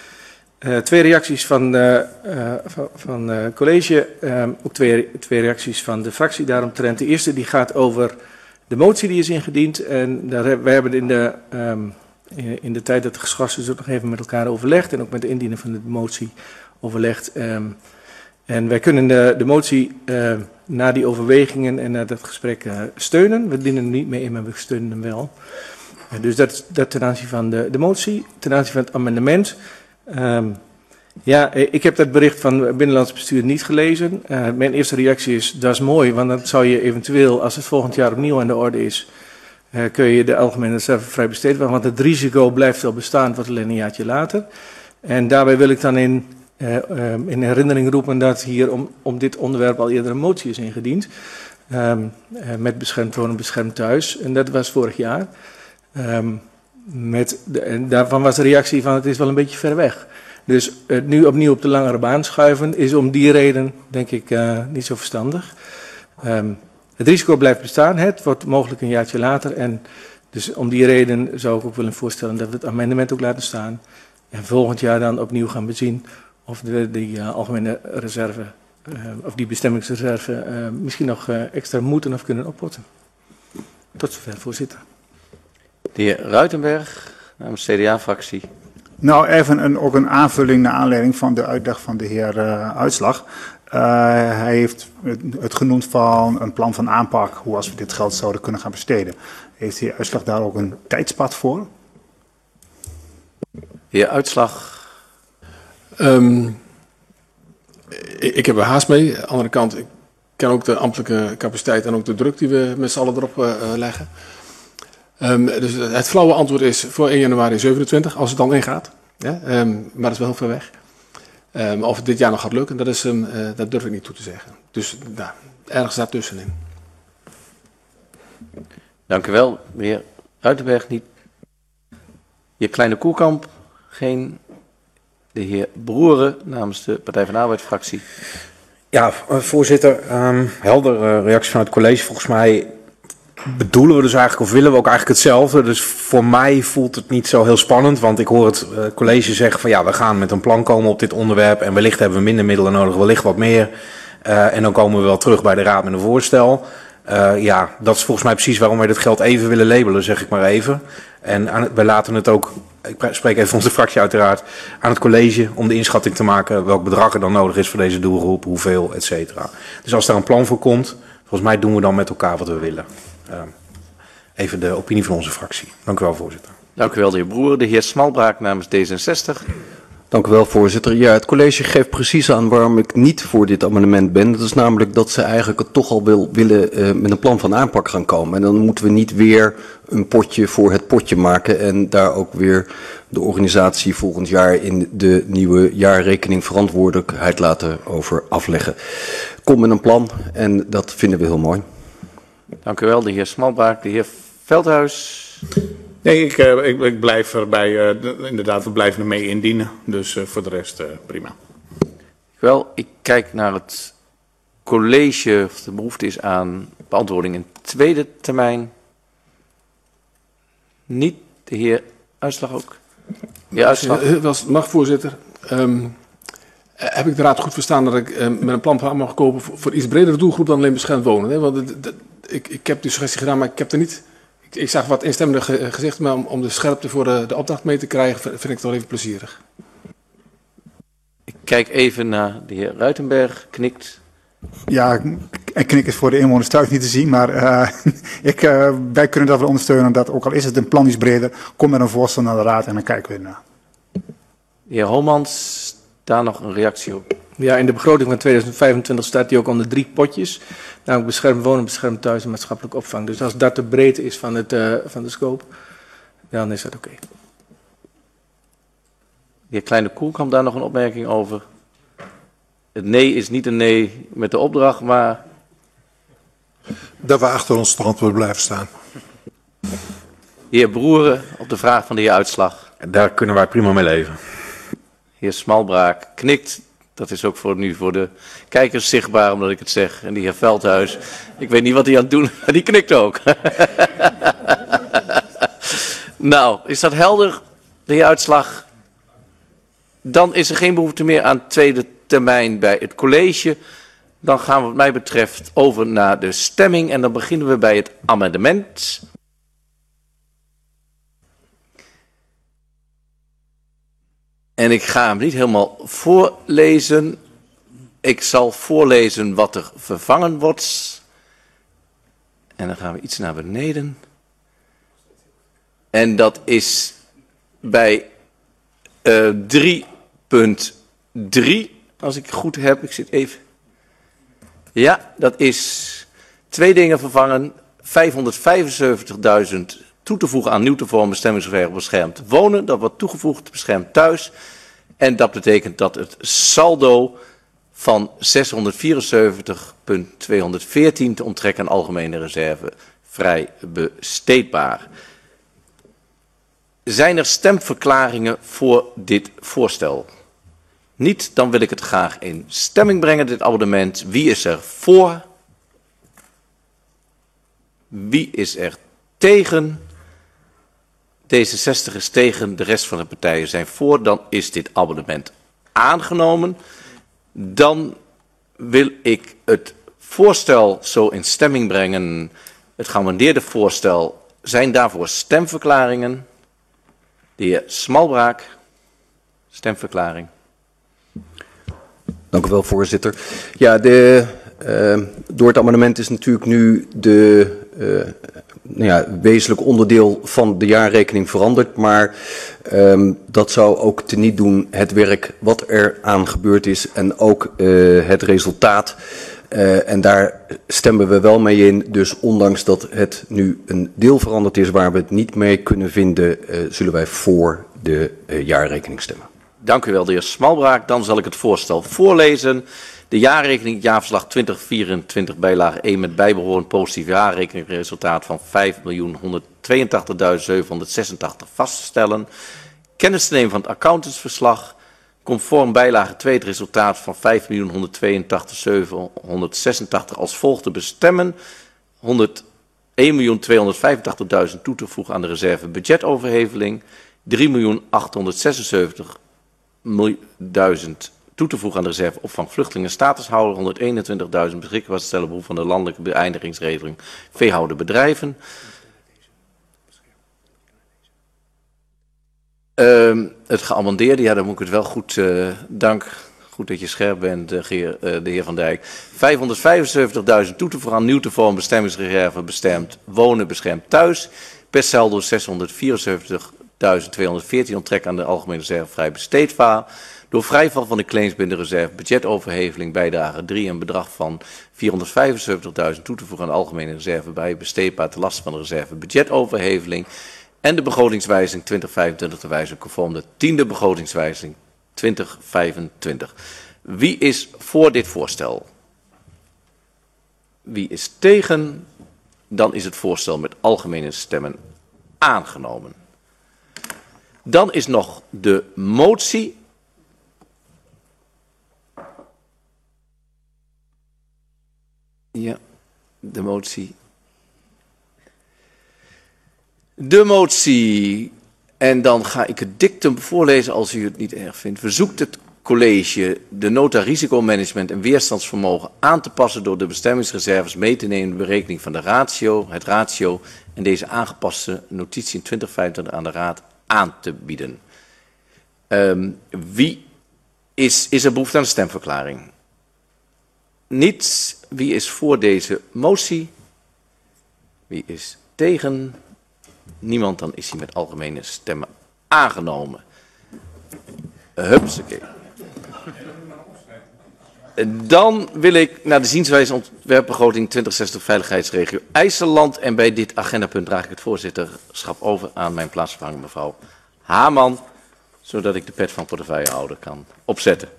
uh, twee reacties van het uh, van, van, uh, college, um, ook twee, twee reacties van de fractie daaromtrent. De eerste die gaat over de motie die is ingediend. En daar hebben, wij hebben in de, um, in, in de tijd dat het geschorst is ook nog even met elkaar overlegd. En ook met de indiener van de motie overlegd. Um, en wij kunnen de, de motie uh, na die overwegingen en na dat gesprek uh, steunen. We dienen er niet mee in, maar we steunen hem wel. Uh, dus dat, dat ten aanzien van de, de motie. Ten aanzien van het amendement. Um, ja, ik heb dat bericht van het Binnenlands Bestuur niet gelezen. Uh, mijn eerste reactie is, dat is mooi, want dan zou je eventueel, als het volgend jaar opnieuw aan de orde is, uh, kun je de algemene reserve vrij besteedbaar, want het risico blijft wel bestaan, wat alleen een jaartje later. En daarbij wil ik dan in, uh, uh, in herinnering roepen dat hier om, om dit onderwerp al eerder een motie is ingediend. Um, uh, met beschermd wonen, beschermd thuis. En dat was vorig jaar. Um, met de, en daarvan was de reactie van, het is wel een beetje ver weg. Dus het nu opnieuw op de langere baan schuiven is om die reden, denk ik, uh, niet zo verstandig. Um, het risico blijft bestaan, het wordt mogelijk een jaartje later. En dus om die reden zou ik ook willen voorstellen dat we het amendement ook laten staan. En volgend jaar dan opnieuw gaan bezien of we die uh, algemene reserve, uh, of die bestemmingsreserve, uh, misschien nog uh, extra moeten of kunnen oppotten. Tot zover, voorzitter. De heer Ruitenberg, namens de C D A-fractie. Nou, even een, ook een aanvulling naar aanleiding van de uitleg van de heer uh, Uitslag. Uh, hij heeft het, het genoemd van een plan van aanpak, hoe als we dit geld zouden kunnen gaan besteden. Heeft de heer Uitslag daar ook een tijdspad voor? De heer Uitslag. Um, ik, ik heb er haast mee. Aan de andere kant, ik ken ook de ambtelijke capaciteit en ook de druk die we met z'n allen erop uh, leggen. Um, dus het flauwe antwoord is voor één januari zevenentwintig, als het dan ingaat. Ja? Um, maar dat is wel heel ver weg. Um, of het dit jaar nog gaat lukken, dat, is, um, uh, dat durf ik niet toe te zeggen. Dus nou, ergens daartussenin. Dank u wel, meneer Ruitenberg. Niet. De heer Kleine Koerkamp, geen. De heer Broeren namens de Partij van de Arbeid-fractie. Ja, voorzitter, um, heldere reactie van het college. Volgens mij bedoelen we dus eigenlijk, of willen we ook eigenlijk hetzelfde. Dus voor mij voelt het niet zo heel spannend, want ik hoor het uh, college zeggen van ja, we gaan met een plan komen op dit onderwerp en wellicht hebben we minder middelen nodig, wellicht wat meer. Uh, en dan komen we wel terug bij de raad met een voorstel. Uh, ja, dat is volgens mij precies waarom wij dit geld even willen labelen, zeg ik maar even. En aan, wij laten het ook, ik spreek even onze fractie uiteraard, aan het college om de inschatting te maken welk bedrag er dan nodig is voor deze doelgroep, hoeveel, et cetera. Dus als daar een plan voor komt, volgens mij doen we dan met elkaar wat we willen. Uh, even de opinie van onze fractie. Dank u wel, voorzitter. Dank u wel, de heer Broer. De heer Smalbraak namens D zesenzestig. Dank u wel, voorzitter. Ja, het college geeft precies aan waarom ik niet voor dit amendement ben. Dat is namelijk dat ze eigenlijk het toch al wil, willen uh, met een plan van aanpak gaan komen. En dan moeten we niet weer een potje voor het potje maken en daar ook weer de organisatie volgend jaar in de nieuwe jaarrekening verantwoordelijkheid laten over afleggen. Kom met een plan en dat vinden we heel mooi. Dank u wel, de heer Smalbraak. De heer Veldhuis. Nee, ik, uh, ik, ik blijf erbij. Uh, de, inderdaad, we blijven ermee indienen. Dus uh, voor de rest uh, prima. Wel, ik kijk naar het college of de behoefte is aan beantwoording in tweede termijn. Niet de heer Uitslag ook. De heer Uitslag. Mag, voorzitter. Um, heb ik de raad goed verstaan dat ik um, met een plan van mag kopen voor, voor iets bredere doelgroep dan alleen beschermd wonen? Hè? Want de, de, ik, ik heb die suggestie gedaan, maar ik heb er niet. Ik, ik zag wat instemmende ge, gezicht, maar om, om de scherpte voor de, de opdracht mee te krijgen, vind ik het wel even plezierig. Ik kijk even naar de heer Ruitenberg, knikt. Ja, en knik is voor de inwoners thuis niet te zien, maar uh, ik, uh, wij kunnen dat wel ondersteunen. Dat ook al is het een plan iets breder, kom met een voorstel naar de raad en dan kijken we ernaar. De heer Homans, daar nog een reactie op. Ja, in de begroting van tweeduizend vijfentwintig staat die ook onder drie potjes. Namelijk beschermd wonen, beschermd thuis en maatschappelijke opvang. Dus als dat de breedte is van, het, uh, van de scope, dan is dat oké. Okay. De heer Kleine Koerkamp, daar nog een opmerking over. Het nee is niet een nee met de opdracht, maar... Dat we achter ons standpunt blijven staan. De heer Broeren, op de vraag van de heer Uitslag. Daar kunnen wij prima mee leven. De heer Smalbraak knikt. Dat is ook voor nu voor de kijkers zichtbaar, omdat ik het zeg. En die heer Veldhuis, ik weet niet wat hij aan het doen is, maar die knikt ook. Nou, is dat helder, de heer Uitslag? Dan is er geen behoefte meer aan tweede termijn bij het college. Dan gaan we wat mij betreft over naar de stemming. En dan beginnen we bij het amendement. En ik ga hem niet helemaal voorlezen. Ik zal voorlezen wat er vervangen wordt. En dan gaan we iets naar beneden. En dat is bij uh, drie punt drie, als ik het goed heb. Ik zit even. Ja, dat is twee dingen vervangen. vijfhonderdvijfenzeventigduizend toe te voegen aan nieuw te vormen bestemmingsgebied beschermd wonen. Dat wordt toegevoegd beschermd thuis. En dat betekent dat het saldo van zeshonderdvierenzeventig tweehonderdveertien te onttrekken aan algemene reserve vrij besteedbaar. Zijn er stemverklaringen voor dit voorstel? Niet, dan wil ik het graag in stemming brengen, dit amendement. Wie is er voor? Wie is er tegen? D zesenzestig is tegen, de rest van de partijen zijn voor. Dan is dit amendement aangenomen. Dan wil ik het voorstel zo in stemming brengen. Het geamendeerde voorstel. Zijn daarvoor stemverklaringen? De heer Smalbraak, stemverklaring. Dank u wel, voorzitter. Ja, de, uh, door het amendement is natuurlijk nu de uh, nou ja, wezenlijk onderdeel van de jaarrekening veranderd. Maar um, dat zou ook teniet doen het werk wat er aan gebeurd is en ook uh, het resultaat. Uh, en daar stemmen we wel mee in. Dus ondanks dat het nu een deel veranderd is waar we het niet mee kunnen vinden, uh, zullen wij voor de uh, jaarrekening stemmen. Dank u wel, de heer Smalbraak. Dan zal ik het voorstel voorlezen. De jaarrekening, jaarverslag twintig vierentwintig, bijlage één met bijbehorend positief jaarrekeningresultaat van vijf miljoen honderdtweeëntachtigduizend zevenhonderdzesentachtig vast te stellen. Kennis te nemen van het accountantsverslag. Conform bijlage twee het resultaat van vijf miljoen honderdtweeëntachtigduizend zevenhonderdzesentachtig als volgt te bestemmen. één miljoen tweehonderdvijfentachtigduizend toe te voegen aan de reserve budgetoverheveling. drie miljoen achthonderdzesenzeventigduizend toe te voegen aan de reserve opvang vluchtelingen statushouder. honderdeenentwintigduizend beschikbaar te stellen behoeve van de landelijke beëindigingsregeling veehouden bedrijven. Uh, het geamendeerde, ja, dan moet ik het wel goed, uh, dank, goed dat je scherp bent, uh, heer, uh, de heer Van Dijk. vijfhonderdvijfenzeventigduizend toe te voegen aan nieuw te vormen bestemmingsreserve bestemd wonen beschermd thuis. Per saldo zeshonderdvierenzeventigduizend tweehonderdveertien onttrekken aan de algemene reserve vrij besteedbaar. Door vrijval van de claims binnen de reserve budgetoverheveling bijdrage drie een bedrag van vierhonderdvijfenzeventigduizend toe te voegen aan de algemene reserve bij besteedbaar te lasten van de reserve budgetoverheveling. En de begrotingswijziging twintig vijfentwintig te wijzigen conform de tiende begrotingswijziging twintig vijfentwintig. Wie is voor dit voorstel? Wie is tegen? Dan is het voorstel met algemene stemmen aangenomen. Dan is nog de motie. Ja, de motie. De motie, en dan ga ik het dictum voorlezen als u het niet erg vindt. Verzoekt het college de nota risicomanagement en weerstandsvermogen aan te passen door de bestemmingsreserves mee te nemen in de berekening van de ratio, het ratio en deze aangepaste notitie in twintig vijfentwintig aan de raad aan te bieden. Um, wie is, is er behoefte aan een stemverklaring? Niet. Wie is voor deze motie? Wie is tegen? Niemand, dan is hij met algemene stemmen aangenomen. Hupsakee. Dan wil ik naar de zienswijze ontwerpbegroting twintig zestig veiligheidsregio IJsseland. En bij dit agendapunt draag ik het voorzitterschap over aan mijn plaatsvervanger mevrouw Haman. Zodat ik de pet van portefeuillehouder kan opzetten.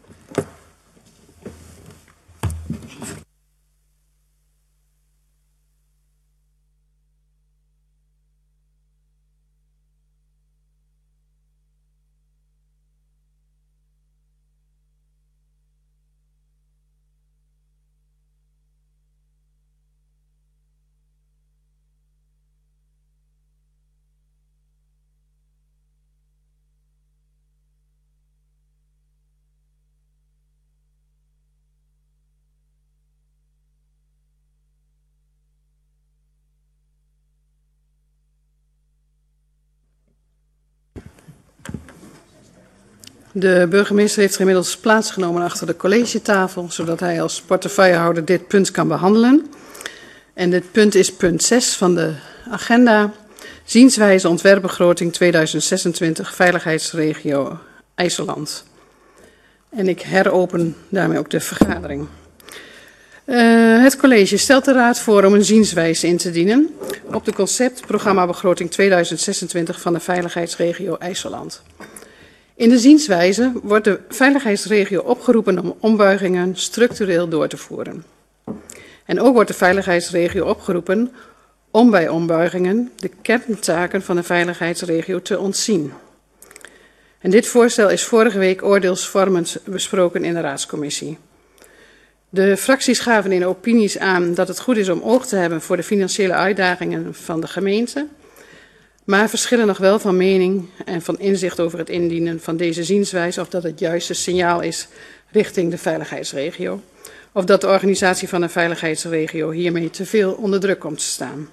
De burgemeester heeft er inmiddels plaatsgenomen achter de collegetafel, zodat hij als portefeuillehouder dit punt kan behandelen. En dit punt is punt zes van de agenda. Zienswijze ontwerpbegroting tweeduizend zesentwintig veiligheidsregio IJsseland. En ik heropen daarmee ook de vergadering. Uh, het college stelt de raad voor om een zienswijze in te dienen op de conceptprogrammabegroting tweeduizend zesentwintig van de veiligheidsregio IJsseland. In de zienswijze wordt de veiligheidsregio opgeroepen om ombuigingen structureel door te voeren. En ook wordt de veiligheidsregio opgeroepen om bij ombuigingen de kerntaken van de veiligheidsregio te ontzien. En dit voorstel is vorige week oordeelsvormend besproken in de raadscommissie. De fracties gaven in opinies aan dat het goed is om oog te hebben voor de financiële uitdagingen van de gemeente, maar verschillen nog wel van mening en van inzicht over het indienen van deze zienswijze of dat het juiste signaal is richting de veiligheidsregio, of dat de organisatie van de veiligheidsregio hiermee te veel onder druk komt te staan.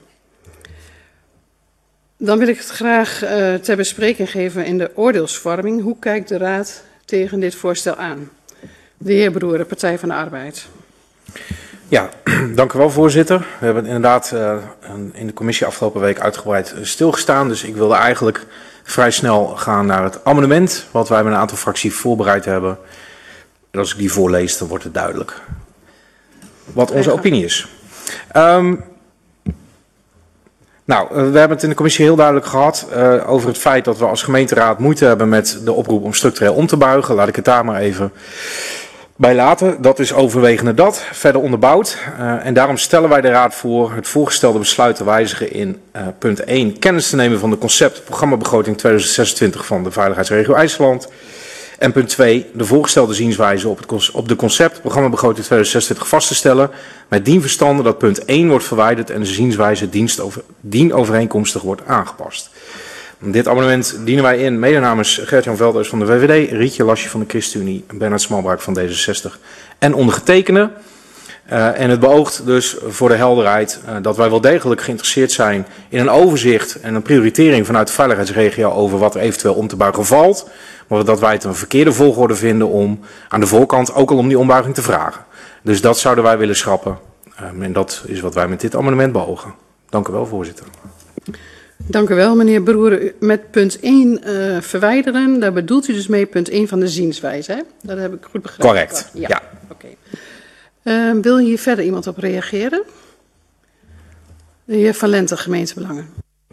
Dan wil ik het graag uh, ter bespreking geven in de oordeelsvorming. Hoe kijkt de Raad tegen dit voorstel aan? De heer Broeren, Partij van de Arbeid. Ja, dank u wel, voorzitter. We hebben inderdaad uh, in de commissie afgelopen week uitgebreid stilgestaan. Dus ik wilde eigenlijk vrij snel gaan naar het amendement, wat wij met een aantal fracties voorbereid hebben. En als ik die voorlees, dan wordt het duidelijk. wat onze opinie is. Um, nou, uh, we hebben het in de commissie heel duidelijk gehad uh, over het feit dat we als gemeenteraad moeite hebben met de oproep om structureel om te buigen. Laat ik het daar maar even bij laten. Dat is overwegende dat, verder onderbouwd. Uh, en daarom stellen wij de raad voor het voorgestelde besluit te wijzigen in uh, punt één. Kennis te nemen van de concept programmabegroting tweeduizend zesentwintig van de Veiligheidsregio IJsseland. En punt twee, de voorgestelde zienswijze op, het, op de concept programmabegroting tweeduizend zesentwintig vast te stellen. Met dien verstande dat punt één wordt verwijderd en de zienswijze dienstover, dienovereenkomstig wordt aangepast. Dit amendement dienen wij in, mede namens Gert-Jan Veldhuis van de V V D, Rietje Lasje van de ChristenUnie, Bernard Smalbraak van D zesenzestig en ondergetekende. Uh, en het beoogt dus voor de helderheid uh, dat wij wel degelijk geïnteresseerd zijn in een overzicht en een prioritering vanuit de veiligheidsregio over wat er eventueel om te buigen valt. Maar dat wij het een verkeerde volgorde vinden om aan de voorkant ook al om die ombuiging te vragen. Dus dat zouden wij willen schrappen. Um, en dat is wat wij met dit amendement beogen. Dank u wel, voorzitter. Dank u wel, meneer Broeren. Met punt één uh, verwijderen, daar bedoelt u dus mee punt één van de zienswijze, hè? Dat heb ik goed begrepen. Correct, ja. ja. Oké. Okay. Uh, wil hier verder iemand op reageren? De heer Van Lente, gemeentebelangen.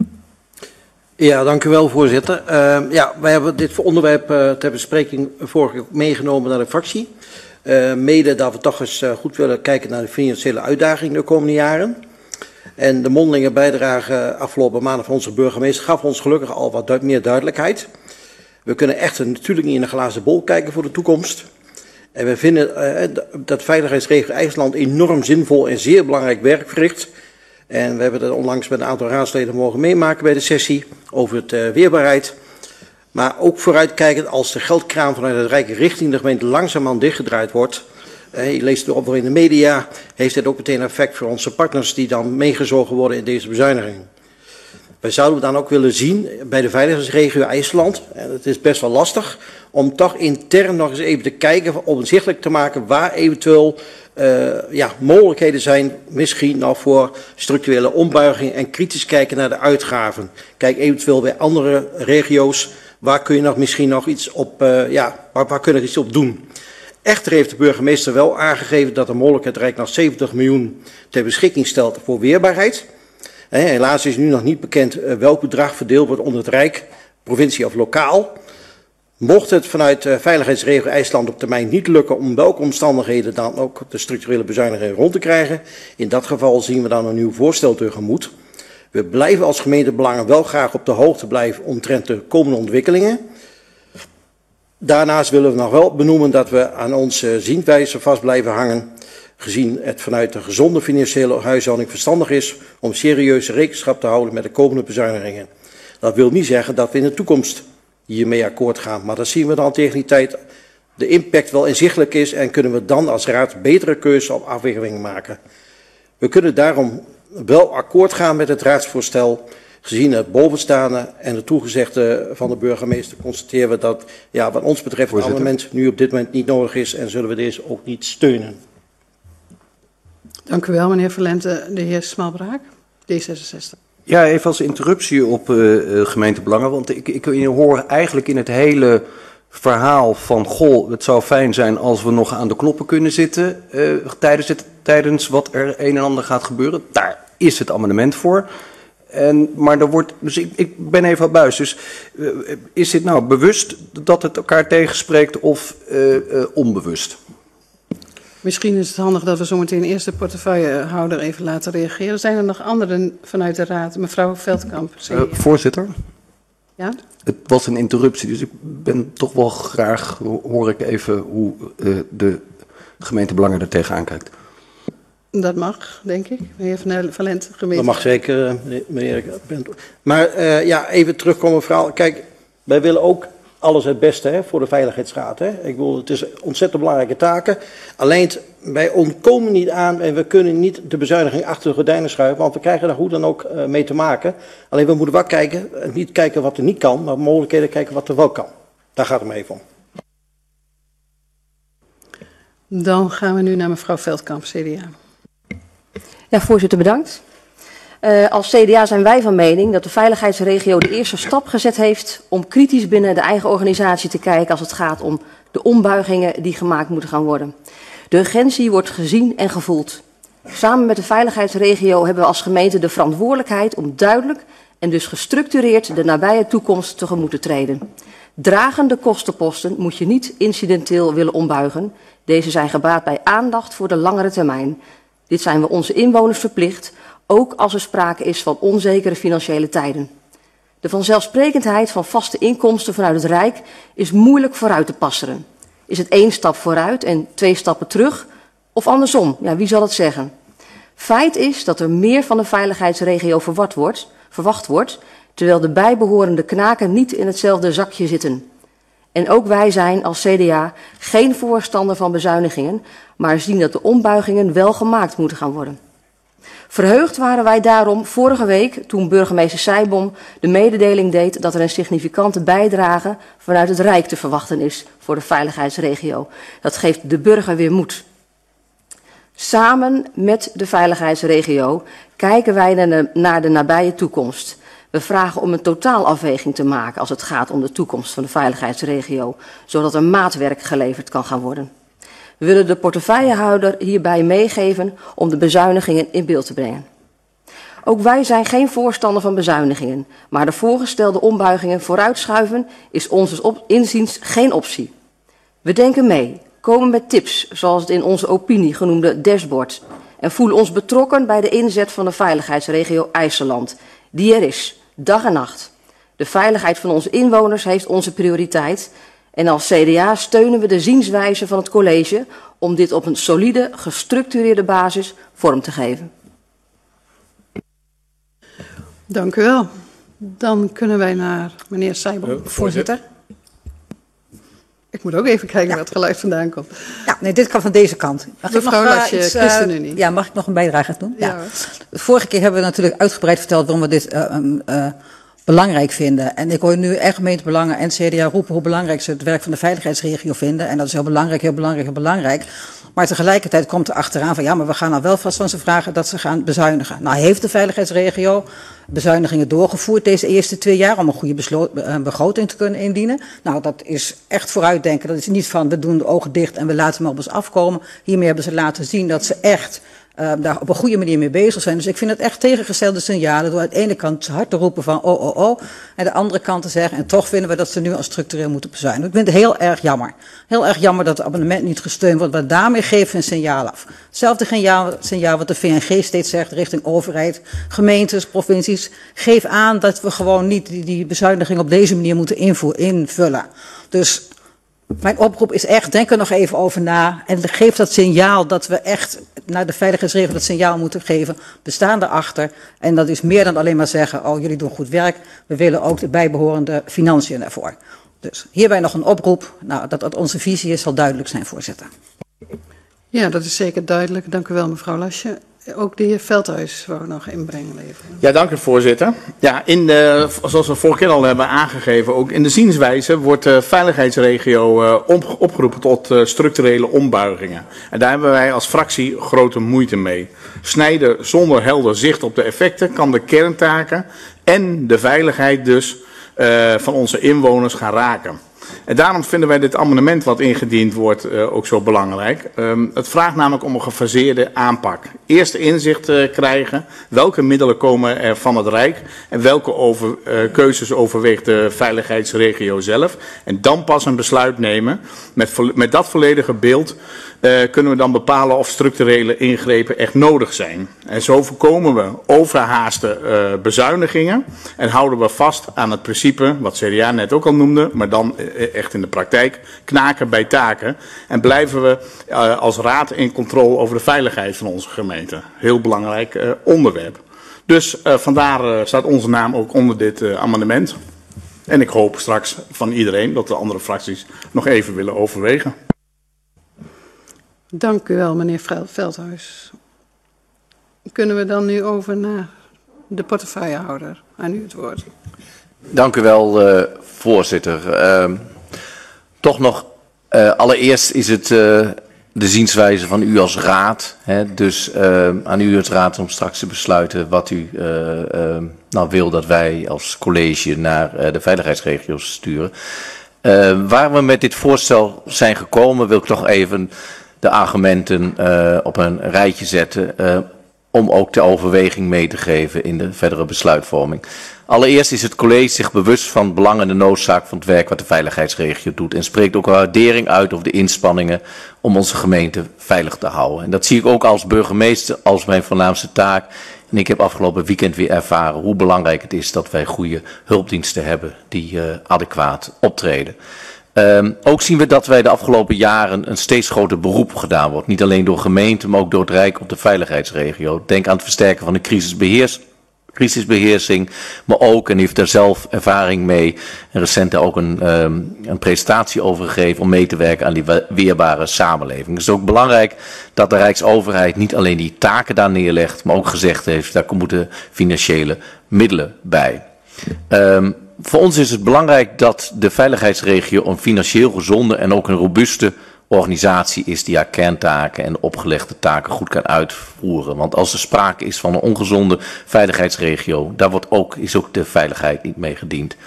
Ja, dank u wel, voorzitter. Uh, ja, wij hebben dit onderwerp uh, ter bespreking vorige keer meegenomen naar de fractie. Uh, mede dat we toch eens uh, goed willen kijken naar de financiële uitdaging de komende jaren. En de mondelinge bijdrage afgelopen maanden van onze burgemeester gaf ons gelukkig al wat du- meer duidelijkheid. We kunnen echter natuurlijk niet in een glazen bol kijken voor de toekomst. En we vinden uh, dat Veiligheidsregio IJsseland enorm zinvol en zeer belangrijk werk verricht. En we hebben dat onlangs met een aantal raadsleden mogen meemaken bij de sessie over het uh, weerbaarheid. Maar ook vooruitkijkend als de geldkraan vanuit het Rijk richting de gemeente langzaamaan dichtgedraaid wordt. Uh, je leest het ook in de media, heeft dit ook meteen effect voor onze partners die dan meegezogen worden in deze bezuiniging. Wij zouden dan ook willen zien bij de veiligheidsregio IJsseland, en het is best wel lastig, om toch intern nog eens even te kijken, om inzichtelijk te maken waar eventueel uh, ja, mogelijkheden zijn, misschien nog voor structurele ombuiging en kritisch kijken naar de uitgaven. Kijk eventueel bij andere regio's, waar kun je nog misschien nog iets op, uh, ja, waar, waar kunnen we iets op doen. Echter heeft de burgemeester wel aangegeven dat de mogelijkheid Rijk nog zeventig miljoen ter beschikking stelt voor weerbaarheid. He, helaas is nu nog niet bekend uh, welk bedrag verdeeld wordt onder het Rijk, provincie of lokaal. Mocht het vanuit uh, Veiligheidsregio IJsseland op termijn niet lukken om welke omstandigheden dan ook de structurele bezuiniging rond te krijgen, in dat geval zien we dan een nieuw voorstel tegemoet. We blijven als gemeentebelangen wel graag op de hoogte blijven omtrent de komende ontwikkelingen. Daarnaast willen we nog wel benoemen dat we aan onze zienswijze vast blijven hangen, gezien het vanuit de gezonde financiële huishouding verstandig is om serieuze rekenschap te houden met de komende bezuinigingen. Dat wil niet zeggen dat we in de toekomst hiermee akkoord gaan, maar dat zien we dan tegen die tijd de impact wel inzichtelijk is en kunnen we dan als raad betere keuzes op afwegingen maken. We kunnen daarom wel akkoord gaan met het raadsvoorstel. Gezien het bovenstaande en het toegezegde van de burgemeester constateren we dat, ja, wat ons betreft, het amendement nu op dit moment niet nodig is en zullen we deze ook niet steunen. Dank u wel, meneer Verlente. De heer Smalbraak, D zesenzestig. Ja, even als interruptie op uh, gemeentebelangen, want ik, ik hoor eigenlijk in het hele verhaal van, goh, het zou fijn zijn als we nog aan de knoppen kunnen zitten uh, tijdens, het, tijdens wat er een en ander gaat gebeuren. Daar is het amendement voor. En, maar er wordt, dus ik, ik ben even aan buis. Dus uh, is dit nou bewust dat het elkaar tegenspreekt of uh, uh, onbewust? Misschien is het handig dat we zometeen eerst de portefeuillehouder even laten reageren. Zijn er nog anderen vanuit de raad? Mevrouw Veldkamp. Uh, voorzitter? Ja? Het was een interruptie, dus ik ben toch wel graag, hoor ik even hoe uh, de gemeentebelangen er tegenaan kijkt. Dat mag, denk ik. Meneer Van Valent, gemeente. Dat mag zeker, meneer. Maar uh, ja, even terugkomen, mevrouw. Kijk, wij willen ook alles het beste hè, voor de Veiligheidsraad. Hè. Ik bedoel, het is ontzettend belangrijke taken. Alleen, wij ontkomen niet aan en we kunnen niet de bezuiniging achter de gordijnen schuiven, want we krijgen daar hoe dan ook uh, mee te maken. Alleen, we moeten wel kijken, niet kijken wat er niet kan, maar mogelijkheden kijken wat er wel kan. Daar gaat het me even om. Dan gaan we nu naar mevrouw Veldkamp, C D A. Ja, voorzitter, bedankt. Uh, als C D A zijn wij van mening dat de veiligheidsregio de eerste stap gezet heeft om kritisch binnen de eigen organisatie te kijken als het gaat om de ombuigingen die gemaakt moeten gaan worden. De urgentie wordt gezien en gevoeld. Samen met de veiligheidsregio hebben we als gemeente de verantwoordelijkheid om duidelijk en dus gestructureerd de nabije toekomst tegemoet te treden. Dragende kostenposten moet je niet incidenteel willen ombuigen. Deze zijn gebaat bij aandacht voor de langere termijn. Dit zijn we onze inwoners verplicht, ook als er sprake is van onzekere financiële tijden. De vanzelfsprekendheid van vaste inkomsten vanuit het Rijk is moeilijk vooruit te passeren. Is het één stap vooruit en twee stappen terug? Of andersom, ja, wie zal het zeggen? Feit is dat er meer van de veiligheidsregio verwacht wordt, verwacht wordt, terwijl de bijbehorende knaken niet in hetzelfde zakje zitten. En ook wij zijn als C D A geen voorstander van bezuinigingen, maar zien dat de ombuigingen wel gemaakt moeten gaan worden. Verheugd waren wij daarom vorige week toen burgemeester Seibom de mededeling deed dat er een significante bijdrage vanuit het Rijk te verwachten is voor de veiligheidsregio. Dat geeft de burger weer moed. Samen met de veiligheidsregio kijken wij naar de nabije toekomst. We vragen om een totaalafweging te maken als het gaat om de toekomst van de veiligheidsregio, zodat er maatwerk geleverd kan gaan worden. We willen de portefeuillehouder hierbij meegeven om de bezuinigingen in beeld te brengen. Ook wij zijn geen voorstander van bezuinigingen, maar de voorgestelde ombuigingen vooruitschuiven is ons inziens geen optie. We denken mee, komen met tips, zoals het in onze opinie genoemde dashboard, en voelen ons betrokken bij de inzet van de veiligheidsregio IJsseland, die er is, dag en nacht. De veiligheid van onze inwoners heeft onze prioriteit. En als C D A steunen we de zienswijze van het college om dit op een solide, gestructureerde basis vorm te geven. Dank u wel. Dan kunnen wij naar meneer Seibom, uh, voorzitter. Ik moet ook even kijken ja. waar het geluid vandaan komt. Ja, nee, dit kan van deze kant. Mag Mevrouw ik nog, Lasje, uh, iets, uh, ChristenUnie. Ja, mag ik nog een bijdrage doen? Ja. Ja. De vorige keer hebben we natuurlijk uitgebreid verteld waarom we dit uh, um, uh, belangrijk vinden. En ik hoor nu echt gemeentebelangen en C D A roepen hoe belangrijk ze het werk van de veiligheidsregio vinden. En dat is heel belangrijk, heel belangrijk, heel belangrijk. Maar tegelijkertijd komt er achteraan van ja, maar we gaan nou wel vast van ze vragen dat ze gaan bezuinigen. Nou heeft de veiligheidsregio bezuinigingen doorgevoerd deze eerste twee jaar om een goede begroting te kunnen indienen. Nou, dat is echt vooruitdenken. Dat is niet van we doen de ogen dicht en we laten hem op ons afkomen. Hiermee hebben ze laten zien dat ze echt Uh, daar op een goede manier mee bezig zijn. Dus ik vind het echt tegengestelde signalen door aan de ene kant hard te roepen van oh, oh, oh, en de andere kant te zeggen en toch vinden we dat ze nu al structureel moeten bezuinigen. Ik vind het heel erg jammer. Heel erg jammer dat het abonnement niet gesteund wordt, want daarmee geven we een signaal af. Hetzelfde signaal, signaal wat de V N G steeds zegt richting overheid, gemeentes, provincies. Geef aan dat we gewoon niet die, die bezuiniging op deze manier moeten invoer, invullen. Dus mijn oproep is echt, denk er nog even over na en geef dat signaal dat we echt naar de veiligheidsregio dat signaal moeten geven. We staan erachter en dat is meer dan alleen maar zeggen, oh jullie doen goed werk. We willen ook de bijbehorende financiën daarvoor. Dus hierbij nog een oproep. Nou, dat dat onze visie is, zal duidelijk zijn, voorzitter. Ja, dat is zeker duidelijk. Dank u wel, mevrouw Lasje. Ook de heer Veldhuis wou nog inbreng leveren. Ja, dank u voorzitter. Ja, in de, zoals we vorige keer al hebben aangegeven, ook in de zienswijze wordt de veiligheidsregio uh, op, opgeroepen tot uh, structurele ombuigingen. En daar hebben wij als fractie grote moeite mee. Snijden zonder helder zicht op de effecten kan de kerntaken en de veiligheid dus uh, van onze inwoners gaan raken. En daarom vinden wij dit amendement wat ingediend wordt uh, ook zo belangrijk. Um, het vraagt namelijk om een gefaseerde aanpak. Eerst inzicht uh, krijgen welke middelen komen er van het Rijk en welke over, uh, keuzes overweegt de veiligheidsregio zelf. En dan pas een besluit nemen. Met, met dat volledige beeld uh, kunnen we dan bepalen of structurele ingrepen echt nodig zijn. En zo voorkomen we overhaaste uh, bezuinigingen en houden we vast aan het principe, wat C D A net ook al noemde, maar dan uh, echt in de praktijk, knaken bij taken. En blijven we uh, als raad in controle over de veiligheid van onze gemeente. Heel belangrijk uh, onderwerp. Dus uh, vandaar uh, staat onze naam ook onder dit uh, amendement. En ik hoop straks van iedereen dat de andere fracties nog even willen overwegen. Dank u wel, meneer Veldhuis. Kunnen we dan nu over naar de portefeuillehouder? Aan u het woord. Dank u wel, uh, voorzitter. Uh, toch nog, uh, allereerst is het uh, de zienswijze van u als raad. Hè, dus uh, aan u als raad om straks te besluiten wat u uh, uh, nou wil dat wij als college naar uh, de veiligheidsregio's sturen. Uh, waar we met dit voorstel zijn gekomen, wil ik toch even de argumenten uh, op een rijtje zetten uh, om ook de overweging mee te geven in de verdere besluitvorming. Allereerst is het college zich bewust van het belang en de noodzaak van het werk wat de veiligheidsregio doet en spreekt ook een waardering uit over de inspanningen om onze gemeente veilig te houden. En dat zie ik ook als burgemeester als mijn voornaamste taak. En ik heb afgelopen weekend weer ervaren hoe belangrijk het is dat wij goede hulpdiensten hebben die uh, adequaat optreden. Um, ook zien we dat wij de afgelopen jaren een steeds groter beroep gedaan wordt. Niet alleen door gemeenten, maar ook door het Rijk op de veiligheidsregio. Denk aan het versterken van de crisisbeheers, crisisbeheersing, maar ook, en u heeft daar zelf ervaring mee, en recent ook een, um, een presentatie over gegeven om mee te werken aan die weerbare samenleving. Het is ook belangrijk dat de Rijksoverheid niet alleen die taken daar neerlegt, maar ook gezegd heeft, daar moeten financiële middelen bij. Um, Voor ons is het belangrijk dat de veiligheidsregio een financieel gezonde en ook een robuuste organisatie is die haar kerntaken en de opgelegde taken goed kan uitvoeren. Want als er sprake is van een ongezonde veiligheidsregio, daar wordt ook, is ook de veiligheid niet mee gediend.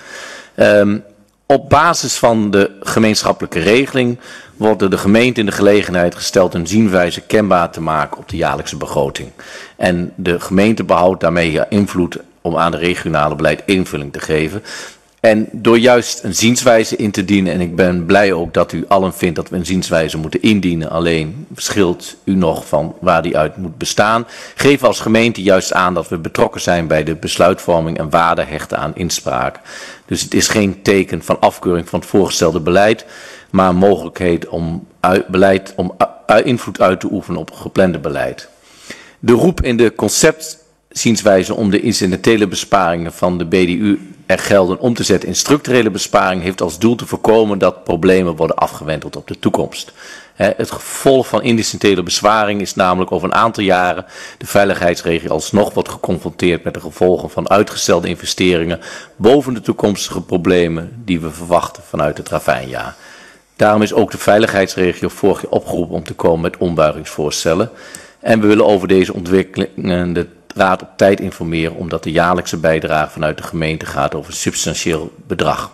Um, op basis van de gemeenschappelijke regeling wordt de gemeente in de gelegenheid gesteld een zienswijze kenbaar te maken op de jaarlijkse begroting. En de gemeente behoudt daarmee haar invloed om aan de regionale beleid invulling te geven. En door juist een zienswijze in te dienen, en ik ben blij ook dat u allen vindt dat we een zienswijze moeten indienen, alleen verschilt u nog van waar die uit moet bestaan, geven we als gemeente juist aan dat we betrokken zijn bij de besluitvorming en waarde hechten aan inspraak. Dus het is geen teken van afkeuring van het voorgestelde beleid, maar een mogelijkheid om, uit, beleid, om uit, invloed uit te oefenen op geplande beleid. De roep in de conceptzienswijze om de incidentele besparingen van de B D U er gelden om te zetten in structurele besparingen heeft als doel te voorkomen dat problemen worden afgewenteld op de toekomst. Het gevolg van incidentele besparing is namelijk over een aantal jaren de veiligheidsregio alsnog wordt geconfronteerd met de gevolgen van uitgestelde investeringen boven de toekomstige problemen die we verwachten vanuit het ravijnjaar. Daarom is ook de veiligheidsregio vorig jaar opgeroepen om te komen met ombuigingsvoorstellen. En we willen over deze ontwikkelingen de Raad op tijd informeren, omdat de jaarlijkse bijdrage vanuit de gemeente gaat over een substantieel bedrag.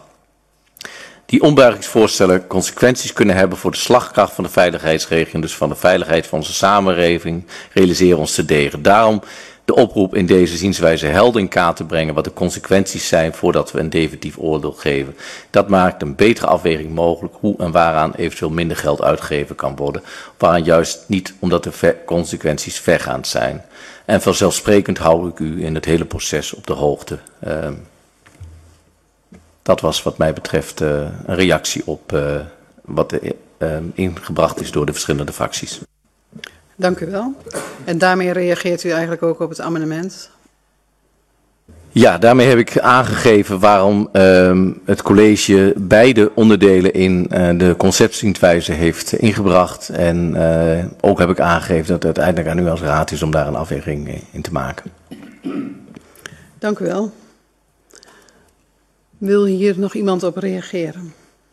Die ombuigingsvoorstellen consequenties kunnen hebben voor de slagkracht van de veiligheidsregio en dus van de veiligheid van onze samenleving, realiseren ons te degen. Daarom de oproep in deze zienswijze helder in kaart te brengen wat de consequenties zijn voordat we een definitief oordeel geven. Dat maakt een betere afweging mogelijk hoe en waaraan eventueel minder geld uitgegeven kan worden, waaraan juist niet omdat de consequenties vergaand zijn. En vanzelfsprekend hou ik u in het hele proces op de hoogte. Uh, dat was wat mij betreft uh, een reactie op uh, wat uh, uh, ingebracht is door de verschillende fracties. Dank u wel. En daarmee reageert u eigenlijk ook op het amendement? Ja, daarmee heb ik aangegeven waarom uh, het college beide onderdelen in uh, de conceptzienswijze heeft ingebracht. En uh, ook heb ik aangegeven dat het uiteindelijk aan u als raad is om daar een afweging in te maken. Dank u wel. Wil hier nog iemand op reageren?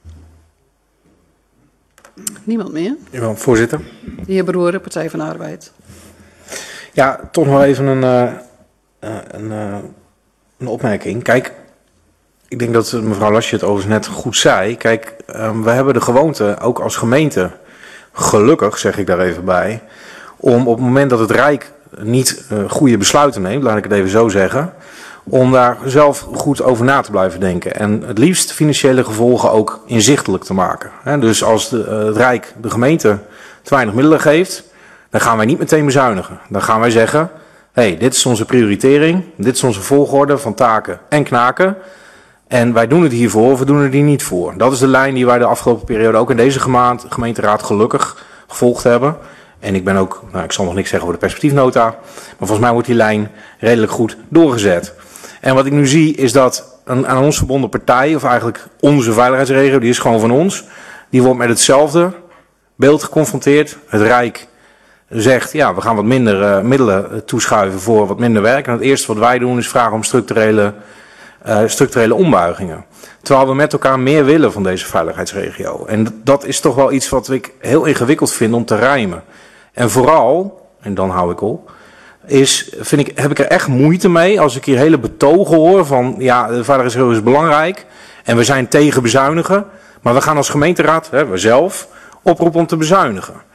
Niemand meer? Jawel, voorzitter. De heer Broeren, Partij van de Arbeid. Ja, toch nog even een, uh, een, uh, een opmerking. Kijk, ik denk dat mevrouw Lasje het overigens net goed zei. Kijk, um, we hebben de gewoonte, ook als gemeente, gelukkig zeg ik daar even bij, om op het moment dat het Rijk niet uh, goede besluiten neemt, laat ik het even zo zeggen, om daar zelf goed over na te blijven denken. En het liefst financiële gevolgen ook inzichtelijk te maken. He, dus als de, uh, het Rijk de gemeente te weinig middelen geeft, dan gaan wij niet meteen bezuinigen. Dan gaan wij zeggen, hé, hey, dit is onze prioritering, dit is onze volgorde van taken en knaken. En wij doen het hiervoor of we doen het hier niet voor. Dat is de lijn die wij de afgelopen periode ook in deze gemeenteraad gelukkig gevolgd hebben. En ik ben ook, nou, ik zal nog niks zeggen over de perspectiefnota, maar volgens mij wordt die lijn redelijk goed doorgezet. En wat ik nu zie is dat een aan ons verbonden partij, of eigenlijk onze veiligheidsregio, die is gewoon van ons, die wordt met hetzelfde beeld geconfronteerd. Het Rijk zegt, ja, we gaan wat minder uh, middelen toeschuiven voor wat minder werk. En het eerste wat wij doen is vragen om structurele, uh, structurele ombuigingen. Terwijl we met elkaar meer willen van deze veiligheidsregio. En dat is toch wel iets wat ik heel ingewikkeld vind om te rijmen. En vooral, en dan hou ik op, is, vind ik, heb ik er echt moeite mee als ik hier hele betogen hoor van, ja, de veiligheidsregio is belangrijk en we zijn tegen bezuinigen. Maar we gaan als gemeenteraad, hè, we zelf, oproepen om te bezuinigen.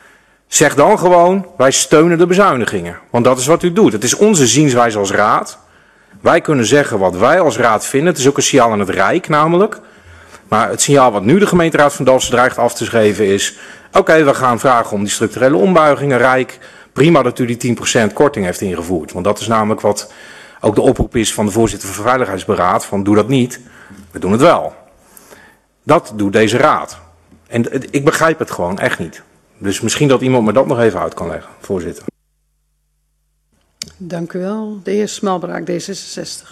Zeg dan gewoon, wij steunen de bezuinigingen. Want dat is wat u doet. Het is onze zienswijze als raad. Wij kunnen zeggen wat wij als raad vinden. Het is ook een signaal aan het Rijk namelijk. Maar het signaal wat nu de gemeenteraad van Dalfsen dreigt af te geven is... Oké, okay, we gaan vragen om die structurele ombuigingen. Rijk, prima dat u die tien procent korting heeft ingevoerd. Want dat is namelijk wat ook de oproep is van de voorzitter van Veiligheidsberaad. Van doe dat niet, we doen het wel. Dat doet deze raad. En ik begrijp het gewoon echt niet. Dus misschien dat iemand me dat nog even uit kan leggen, voorzitter. Dank u wel. De heer Smalbraak, D zesenzestig.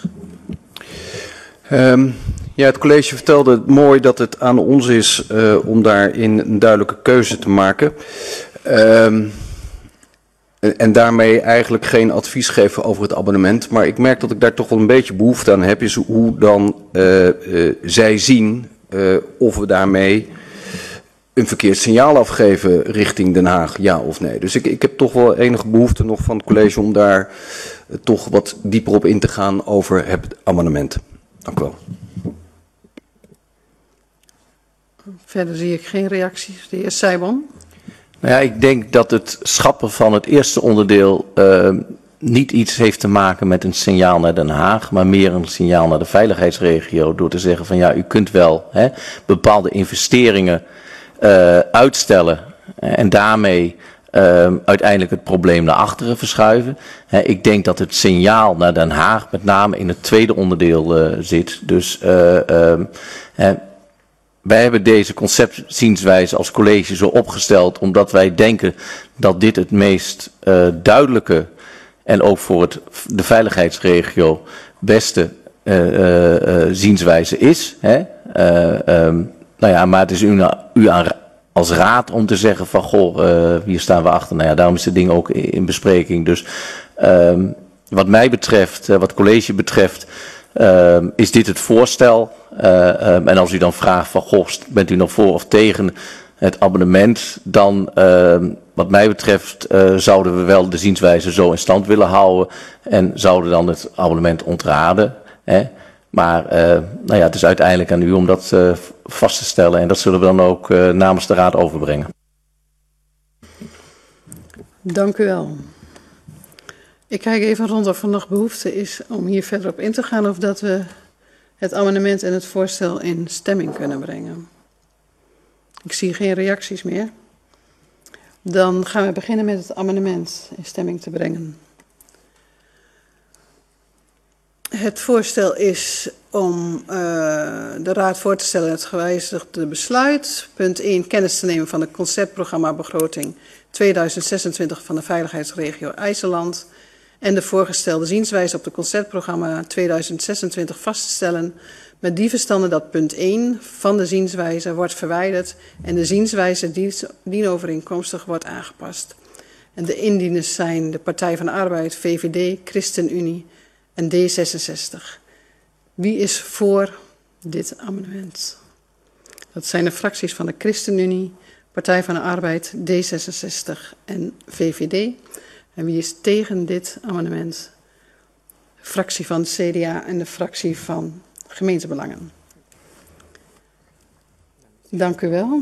Um, ja, het college vertelde mooi dat het aan ons is uh, om daarin een duidelijke keuze te maken. Um, en daarmee eigenlijk geen advies geven over het abonnement. Maar ik merk dat ik daar toch wel een beetje behoefte aan heb, is hoe dan uh, uh, zij zien uh, of we daarmee een verkeerd signaal afgeven richting Den Haag, ja of nee. Dus ik, ik heb toch wel enige behoefte nog van het college om daar uh, toch wat dieper op in te gaan over het amendement. Dank u wel. Verder zie ik geen reacties. De heer Seibon. Nou ja, ik denk dat het schrappen van het eerste onderdeel uh, niet iets heeft te maken met een signaal naar Den Haag, maar meer een signaal naar de veiligheidsregio door te zeggen van ja, u kunt wel hè, bepaalde investeringen uh, uitstellen en daarmee uh, uiteindelijk het probleem naar achteren verschuiven. He, ik denk dat het signaal naar Den Haag met name in het tweede onderdeel uh, zit. Dus uh, uh, uh, wij hebben deze conceptzienswijze als college zo opgesteld omdat wij denken dat dit het meest uh, duidelijke en ook voor het, de veiligheidsregio beste uh, uh, uh, zienswijze is. Hè? Uh, um, nou ja, maar het is u, u aan, als raad om te zeggen van goh, uh, hier staan we achter. Nou ja, daarom is het ding ook in, in bespreking. Dus um, wat mij betreft, uh, wat het college betreft, uh, is dit het voorstel. Uh, um, en als u dan vraagt van goh, bent u nog voor of tegen het abonnement, dan uh, wat mij betreft uh, zouden we wel de zienswijze zo in stand willen houden en zouden dan het abonnement ontraden. Hè? Maar uh, nou ja, het is uiteindelijk aan u om dat uh, vast te stellen en dat zullen we dan ook uh, namens de raad overbrengen. Dank u wel. Ik kijk even rond of er nog behoefte is om hier verder op in te gaan of dat we het amendement en het voorstel in stemming kunnen brengen. Ik zie geen reacties meer. Dan gaan we beginnen met het amendement in stemming te brengen. Het voorstel is om uh, de raad voor te stellen het gewijzigde besluit. Punt één, kennis te nemen van het conceptprogramma begroting tweeduizend zesentwintig van de veiligheidsregio IJsseland. En de voorgestelde zienswijze op het conceptprogramma tweeduizend zesentwintig vast te stellen. Met die verstande dat punt één van de zienswijze wordt verwijderd en de zienswijze dienovereenkomstig wordt aangepast. En de indieners zijn de Partij van de Arbeid, V V D, ChristenUnie en D zesenzestig. Wie is voor dit amendement? Dat zijn de fracties van de ChristenUnie, Partij van de Arbeid, D zesenzestig en V V D. En wie is tegen dit amendement? De fractie van het C D A en de fractie van Gemeentebelangen. Dank u wel.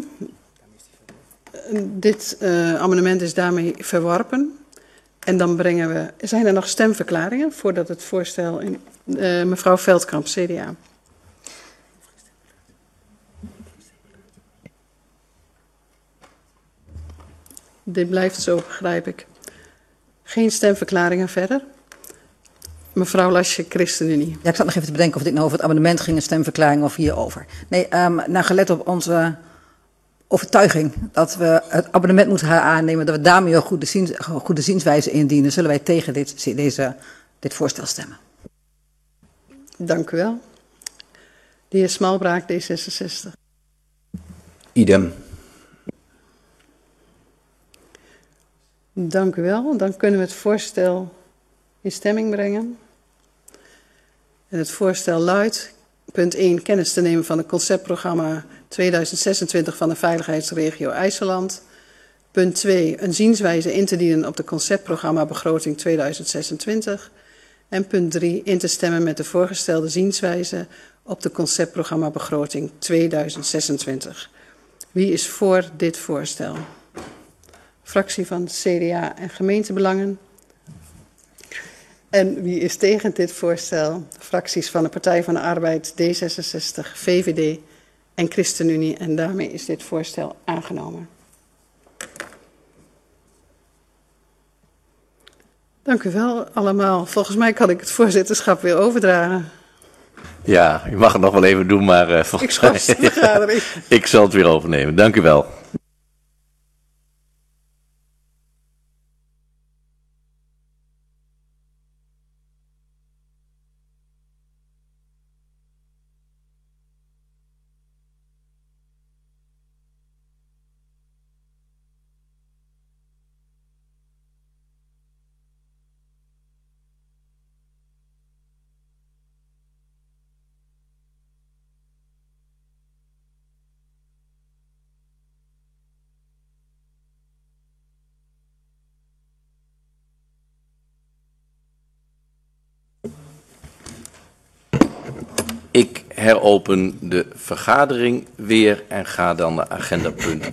Dit uh, amendement is daarmee verworpen. En dan brengen we... Zijn er nog stemverklaringen voordat het voorstel... In, uh, mevrouw Veldkamp, C D A. Dit blijft zo, begrijp ik. Geen stemverklaringen verder. Mevrouw Lasje, ChristenUnie. Ja, ik zat nog even te bedenken of dit nou over het amendement ging, een stemverklaring of hierover. Nee, um, nou gelet op onze overtuiging dat we het abonnement moeten gaan aannemen, dat we daarmee een goede, ziens, goede zienswijze indienen, zullen wij tegen dit, deze, dit voorstel stemmen. Dank u wel. De heer Smalbraak, D zesenzestig. Idem. Dank u wel. Dan kunnen we het voorstel in stemming brengen. En het voorstel luidt, punt één, kennis te nemen van het conceptprogramma tweeduizend zesentwintig van de veiligheidsregio IJsseland. Punt twee, een zienswijze in te dienen op het conceptprogramma begroting tweeduizend zesentwintig. En punt drie, in te stemmen met de voorgestelde zienswijze op de conceptprogramma begroting tweeduizend zesentwintig. Wie is voor dit voorstel? fractie van C D A en gemeentebelangen. En wie is tegen dit voorstel? Fracties van de Partij van de Arbeid, D zesenzestig, V V D en ChristenUnie. En daarmee is dit voorstel aangenomen. Dank u wel allemaal. Volgens mij kan ik het voorzitterschap weer overdragen. Ja, je mag het nog wel even doen, maar uh, volgens mij... Ik, de vergadering. Ik zal het weer overnemen. Dank u wel. Ik heropen de vergadering weer en ga dan naar agendapunt.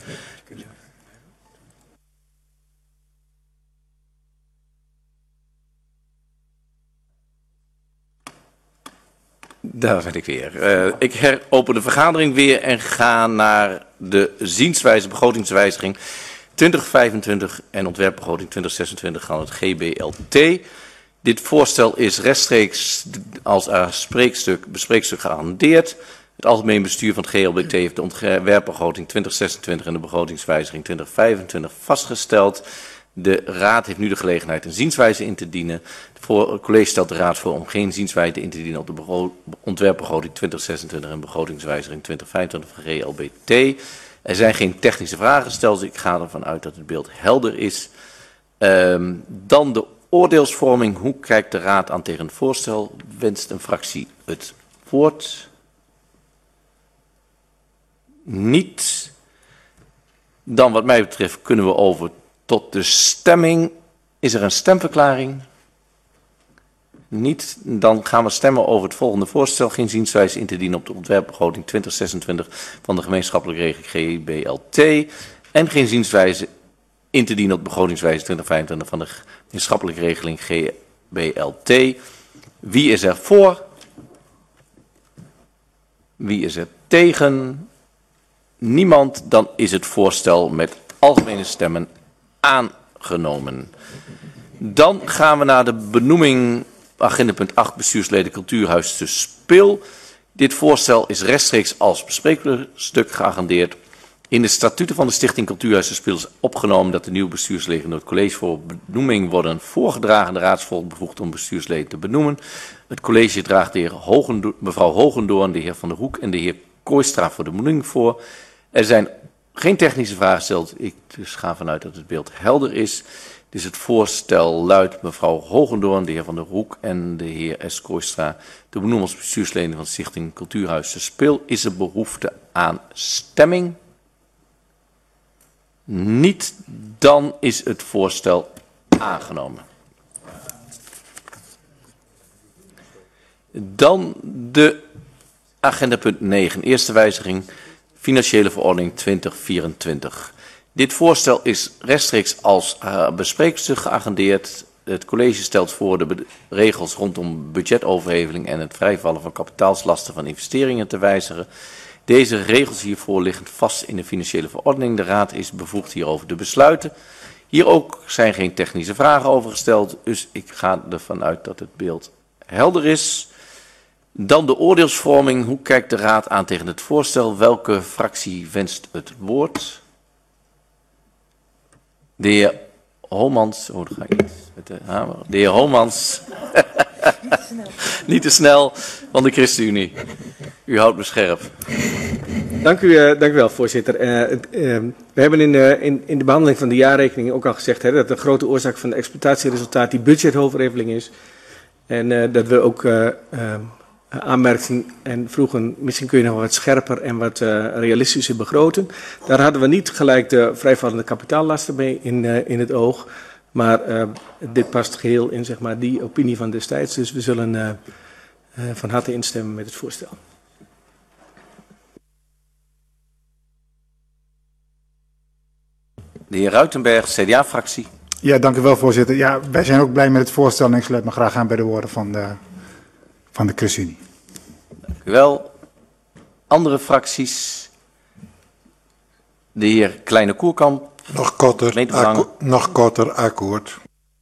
Daar ben ik weer. Uh, ik heropen de vergadering weer en ga naar de zienswijze begrotingswijziging twintig vijfentwintig en ontwerpbegroting twintig zesentwintig van het G B L T. Dit voorstel is rechtstreeks als spreekstuk, bespreekstuk geagendeerd. Het algemeen bestuur van het G L B T heeft de ontwerpbegroting twintig zesentwintig en de begrotingswijziging twintig vijfentwintig vastgesteld. De Raad heeft nu de gelegenheid een zienswijze in te dienen. Het college stelt de Raad voor om geen zienswijze in te dienen op de ontwerpbegroting twintig zesentwintig en begrotingswijziging twintig vijfentwintig van G L B T. Er zijn geen technische vragen gesteld, dus ik ga ervan uit dat het beeld helder is. Um, dan de oordeelsvorming. Hoe kijkt de Raad aan tegen het voorstel? Wenst een fractie het woord? Niet. Dan wat mij betreft kunnen we over tot de stemming. Is er een stemverklaring? Niet. Dan gaan we stemmen over het volgende voorstel. Geen zienswijze in te dienen op de ontwerpbegroting twintig zesentwintig van de gemeenschappelijke regeling G B L T. En geen zienswijze in te dienen op de begrotingswijze twintig vijfentwintig van de gemeenschappelijke regeling G B L T. Wie is er voor? Wie is er tegen? Niemand. Dan is het voorstel met algemene stemmen aangenomen. Dan gaan we naar de benoeming, agenda punt acht, bestuursleden Cultuurhuis te Spil. Dit voorstel is rechtstreeks als bespreekstuk geagendeerd. In de statuten van de Stichting Cultuurhuis te Spil is opgenomen dat de nieuwe bestuursleden door het college voor benoeming worden voorgedragen. De raad is bevoegd om bestuursleden te benoemen. Het college draagt de heer Hogendoorn, mevrouw Hogendoorn, de heer Van der Hoek en de heer Kooistra voor de benoeming voor. Er zijn geen technische vragen gesteld. Ik dus ga vanuit dat het beeld helder is. Dus het voorstel luidt mevrouw Hogendoorn, de heer Van der Hoek en de heer S. Kooistra te benoemen als bestuursleden van de Stichting Cultuurhuis te Spil. Is er behoefte aan stemming? Niet, dan is het voorstel aangenomen. Dan de agenda punt negen, eerste wijziging, financiële verordening twintig vierentwintig. Dit voorstel is rechtstreeks als uh, bespreekstuk geagendeerd. Het college stelt voor de regels rondom budgetoverheveling en het vrijvallen van kapitaalslasten van investeringen te wijzigen. Deze regels hiervoor liggen vast in de financiële verordening. De Raad is bevoegd hierover te besluiten. Hier ook zijn geen technische vragen over gesteld, dus ik ga ervan uit dat het beeld helder is. Dan de oordeelsvorming. Hoe kijkt de Raad aan tegen het voorstel? Welke fractie wenst het woord? De heer Homans. Oh, dan ga ik niet met de hamer. De heer Homans. Niet te snel. Niet te snel van de ChristenUnie. U houdt me scherp. Dank u, uh, dank u wel, voorzitter. Uh, uh, we hebben in, uh, in, in de behandeling van de jaarrekening ook al gezegd hè, dat de grote oorzaak van de exploitatieresultaat die budgetoverheveling is. En uh, dat we ook uh, uh, aanmerkten en vroegen, misschien kun je nog wat scherper en wat uh, realistischer begroten. Daar hadden we niet gelijk de vrijvallende kapitaallasten mee in, uh, in het oog. Maar uh, dit past geheel in zeg maar, die opinie van destijds. Dus we zullen uh, uh, van harte instemmen met het voorstel. De heer Ruitenberg, C D A-fractie. Ja, dank u wel, voorzitter. Ja, wij zijn ook blij met het voorstel en ik sluit me graag aan bij de woorden van de, van de ChristenUnie. Dank u wel. Andere fracties? De heer Kleine Koerkamp. Nog korter, akko- nog korter akkoord.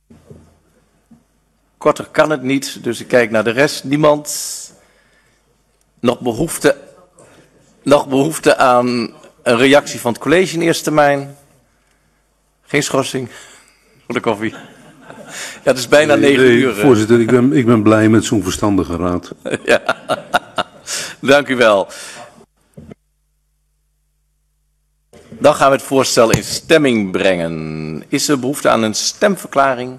Korter kan het niet, dus ik kijk naar de rest. Niemand? Nog behoefte, nog behoefte aan een reactie van het college in eerste termijn? Geen schorsing voor de koffie. Ja, het is bijna Nee, negen nee, uur. Voorzitter, ik ben, ik ben blij met zo'n verstandige raad. Ja, dank u wel. Dan gaan we het voorstel in stemming brengen. Is er behoefte aan een stemverklaring?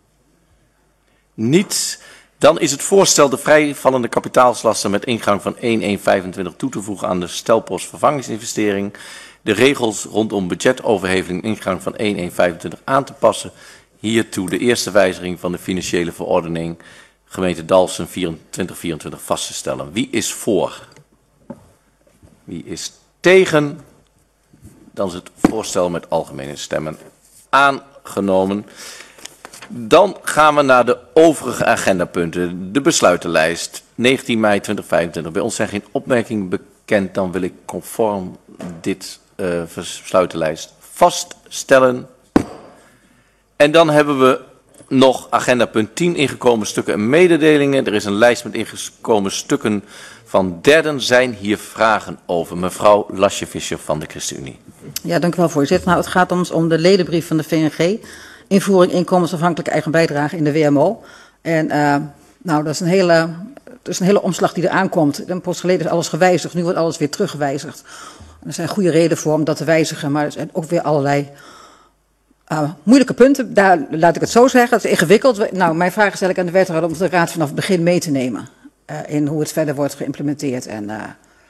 Niet. Dan is het voorstel de vrijvallende kapitaalslasten met ingang van één één vijfentwintig toe te voegen aan de stelpost vervangingsinvestering. De regels rondom budgetoverheveling ingang van één één vijfentwintig aan te passen. Hiertoe de eerste wijziging van de financiële verordening gemeente Dalfsen twintig vierentwintig vast te stellen. Wie is voor? Wie is tegen? Dan is het voorstel met algemene stemmen aangenomen. Dan gaan we naar de overige agendapunten. De besluitenlijst negentien mei tweeduizend vijfentwintig. Bij ons zijn geen opmerkingen bekend. Dan wil ik conform dit uh, besluitenlijst vaststellen. En dan hebben we nog agenda punt tien, ingekomen stukken en mededelingen. Er is een lijst met ingekomen stukken van derden. Zijn hier vragen over? Mevrouw Lasje-Visser van de ChristenUnie. Ja, dank u wel, voorzitter. Nou, het gaat ons om de ledenbrief van de V N G. Invoering inkomensafhankelijke eigen bijdrage in de W M O. En uh, nou, dat is een hele, dat is een hele omslag die er aankomt. Een post geleden is alles gewijzigd, nu wordt alles weer teruggewijzigd. En er zijn goede redenen voor om dat te wijzigen, maar er zijn ook weer allerlei uh, moeilijke punten. Daar laat ik het zo zeggen, het is ingewikkeld. Nou, mijn vraag stel ik aan de wethouder om de raad vanaf het begin mee te nemen. Uh, in hoe het verder wordt geïmplementeerd. En uh,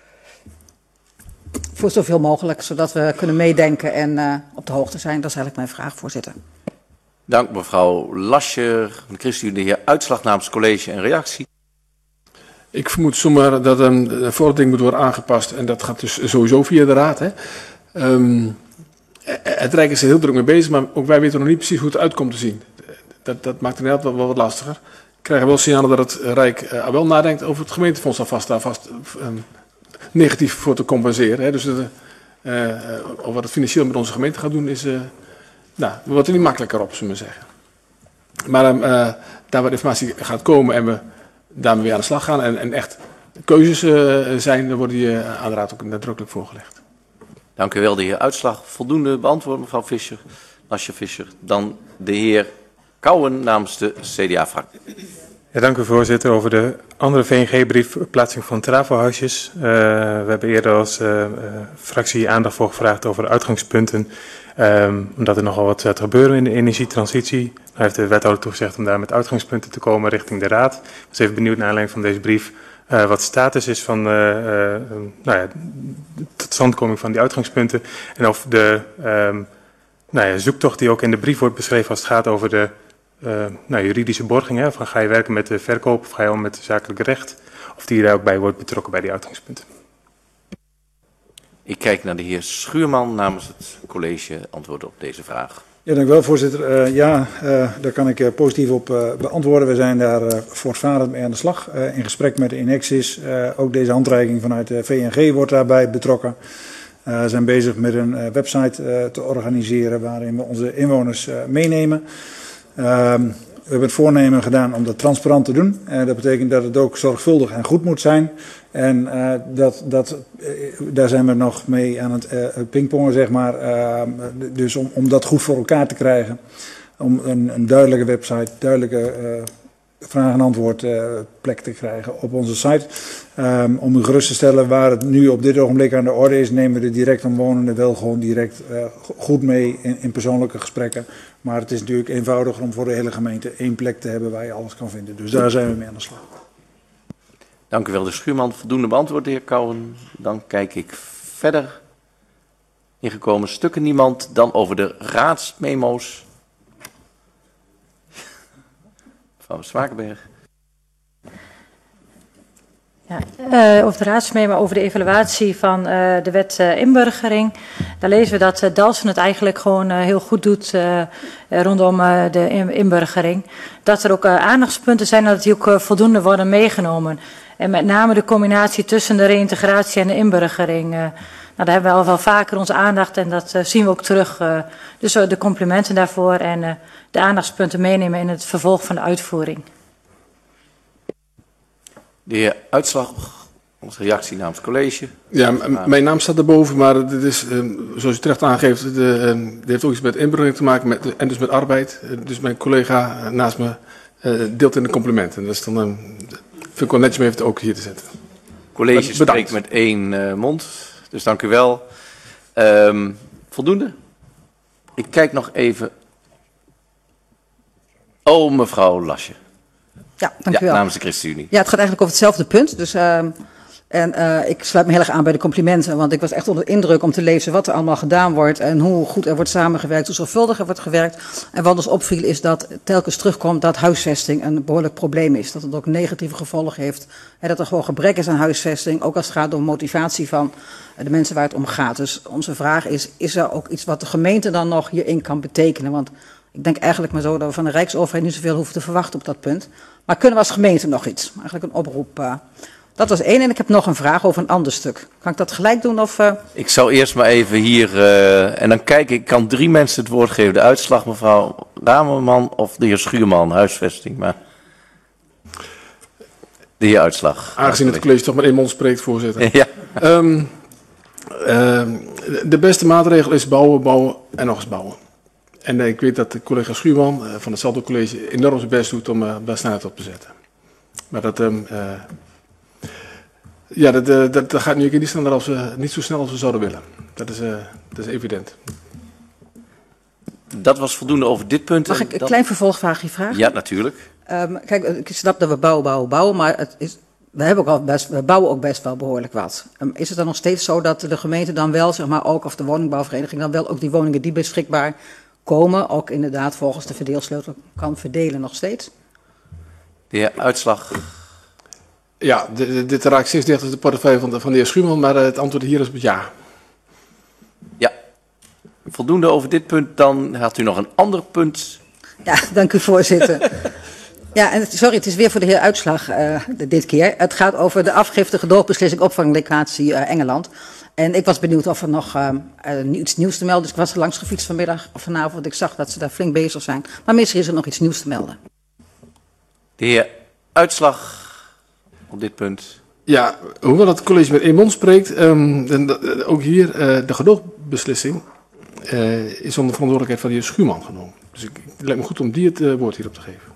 voor zoveel mogelijk, zodat we kunnen meedenken en uh, op de hoogte zijn. Dat is eigenlijk mijn vraag, voorzitter. Dank mevrouw Lasje. De ChristenUnie, de heer Uitslag namens het college en reactie. Ik vermoed zomaar dat een, een verordening moet worden aangepast. En dat gaat dus sowieso via de raad. Hè. Um, het Rijk is er heel druk mee bezig, maar ook wij weten nog niet precies hoe het uitkomt te zien. Dat, dat maakt het inderdaad wel, wel wat lastiger. We krijgen wel signalen dat het Rijk uh, wel nadenkt over het gemeentefonds alvast daar vast um, negatief voor te compenseren. Hè. Dus uh, uh, of wat het financieel met onze gemeente gaat doen is... Uh, Nou, we worden er niet makkelijker op, zullen we zeggen. Maar uh, daar waar de informatie gaat komen en we daarmee weer aan de slag gaan en, en echt keuzes uh, zijn, dan worden die uh, aan de raad ook nadrukkelijk voorgelegd. Dank u wel, de heer Uitslag. Voldoende beantwoord, mevrouw Visser, Lasje Visser. Dan de heer Kouwen namens de C D A-fractie. Ja, dank u voorzitter. Over de andere V N G-brief, plaatsing van trafohuisjes. Uh, we hebben eerder als uh, uh, fractie aandacht voor gevraagd over de uitgangspunten. Um, omdat er nogal wat gaat gebeuren in de energietransitie. Hij heeft de wethouder toegezegd om daar met uitgangspunten te komen richting de raad. Ik was even benieuwd naar aanleiding van deze brief uh, wat de status is van uh, uh, nou ja, de totstandkoming van die uitgangspunten. En of de um, nou ja, zoektocht die ook in de brief wordt beschreven als het gaat over de uh, nou, juridische borging. Hè, van ga je werken met de verkoop of ga je om met het zakelijk recht. Of die daar ook bij wordt betrokken bij die uitgangspunten. Ik kijk naar de heer Schuurman namens het college antwoorden op deze vraag. Ja, dank u wel, voorzitter. Uh, ja, uh, daar kan ik uh, positief op uh, beantwoorden. We zijn daar uh, voortvarend mee aan de slag. Uh, in gesprek met de Inexis. Uh, ook deze handreiking vanuit de V N G wordt daarbij betrokken. Uh, we zijn bezig met een uh, website uh, te organiseren waarin we onze inwoners uh, meenemen. Uh, We hebben het voornemen gedaan om dat transparant te doen. Uh, dat betekent dat het ook zorgvuldig en goed moet zijn. En uh, dat, dat, uh, daar zijn we nog mee aan het uh, pingpongen, zeg maar. Uh, dus om, om dat goed voor elkaar te krijgen. Om een, een duidelijke website, duidelijke uh, vraag- en antwoord uh, plek te krijgen op onze site. Um, om u gerust te stellen waar het nu op dit ogenblik aan de orde is, nemen we de direct omwonenden wel gewoon direct uh, goed mee in, in persoonlijke gesprekken. Maar het is natuurlijk eenvoudiger om voor de hele gemeente één plek te hebben waar je alles kan vinden. Dus daar zijn we mee aan de slag. Dank u wel, de Schuurman. Voldoende beantwoord, de heer Kouwen. Dan kijk ik verder. Ingekomen stukken niemand. Dan over de raadsmemo's. Mevrouw Zwakenberg. Ja, uh, over de raadsmemo over de evaluatie van uh, de wet uh, inburgering. Daar lezen we dat uh, Dalsen het eigenlijk gewoon uh, heel goed doet uh, rondom uh, de inburgering. Dat er ook uh, aandachtspunten zijn en dat die ook uh, voldoende worden meegenomen. En met name de combinatie tussen de reïntegratie en de inburgering. Uh, nou, daar hebben we al wel vaker onze aandacht en dat uh, zien we ook terug. Uh, dus uh, de complimenten daarvoor en uh, de aandachtspunten meenemen in het vervolg van de uitvoering. De heer Uitslag, onze reactie namens het college. Ja, mijn naam staat erboven, maar dit is, um, zoals u terecht aangeeft, de, um, dit heeft ook iets met inburgering te maken met, en dus met arbeid. Uh, dus mijn collega uh, naast me uh, deelt in de complimenten. Dus dan um, vind ik wel netjes mee het ook hier te zetten. College spreekt met één uh, mond, dus dank u wel. Um, voldoende? Ik kijk nog even. Oh, mevrouw Lasje. Ja, dank ja, u wel. Namens de ChristenUnie. Ja, het gaat eigenlijk over hetzelfde punt. Dus, uh, en uh, ik sluit me heel erg aan bij de complimenten, want ik was echt onder de indruk om te lezen wat er allemaal gedaan wordt en hoe goed er wordt samengewerkt, hoe zorgvuldig er wordt gewerkt. En wat ons opviel is dat telkens terugkomt dat huisvesting een behoorlijk probleem is. Dat het ook negatieve gevolgen heeft. En dat er gewoon gebrek is aan huisvesting, ook als het gaat om motivatie van de mensen waar het om gaat. Dus onze vraag is, is er ook iets wat de gemeente dan nog hierin kan betekenen? Want ik denk eigenlijk maar zo dat we van de Rijksoverheid niet zoveel hoeven te verwachten op dat punt. Maar kunnen we als gemeente nog iets? Eigenlijk een oproep. Uh, dat was één. En ik heb nog een vraag over een ander stuk. Kan ik dat gelijk doen? Of, uh... Ik zou eerst maar even hier, uh, en dan kijk ik, kan drie mensen het woord geven. De uitslag, mevrouw Ramerman of de heer Schuurman, huisvesting. Maar de heer Uitslag. Aangezien het college toch maar één mond spreekt, voorzitter. Ja. Um, uh, de beste maatregel is bouwen, bouwen en nog eens bouwen. En ik weet dat de collega Schuurman uh, van hetzelfde college enorm zijn best doet om uh, bij snelheid op te zetten. Maar dat, um, uh, ja, dat, uh, dat, dat gaat nu niet, sneller als we, niet zo snel als we zouden willen. Dat is, uh, dat is evident. Dat was voldoende over dit punt. Mag ik een dan... klein vervolgvraagje vragen? Ja, natuurlijk. Um, kijk, ik snap dat we bouwen, bouwen, bouwen, maar het is, we, hebben ook al best, we bouwen ook best wel behoorlijk wat. Um, is het dan nog steeds zo dat de gemeente dan wel, zeg maar ook, of de woningbouwvereniging dan wel ook die woningen die beschikbaar komen, ook inderdaad volgens de verdeelsleutel kan verdelen nog steeds? De heer Uitslag. Ja, dit, dit raakt steeds dichter de portefeuille van de, van de heer Schuurman, maar het antwoord hier is ja. Ja. Voldoende over dit punt, dan had u nog een ander punt. Ja, dank u voorzitter. Ja, en het, sorry, het is weer voor de heer Uitslag uh, dit keer. Het gaat over de afgifte gedoogbeslissing opvanglocatie uh, Engeland. En ik was benieuwd of er nog uh, uh, iets nieuws te melden is. Ik was er langs gefietst vanmiddag of vanavond. Ik zag dat ze daar flink bezig zijn. Maar misschien is er nog iets nieuws te melden. De heer Uitslag op dit punt. Ja, hoewel het college met één mond spreekt, um, en, uh, ook hier uh, de gedoogbeslissing uh, is onder verantwoordelijkheid van de heer Schuurman genomen. Dus ik, het lijkt me goed om die het uh, woord hierop te geven.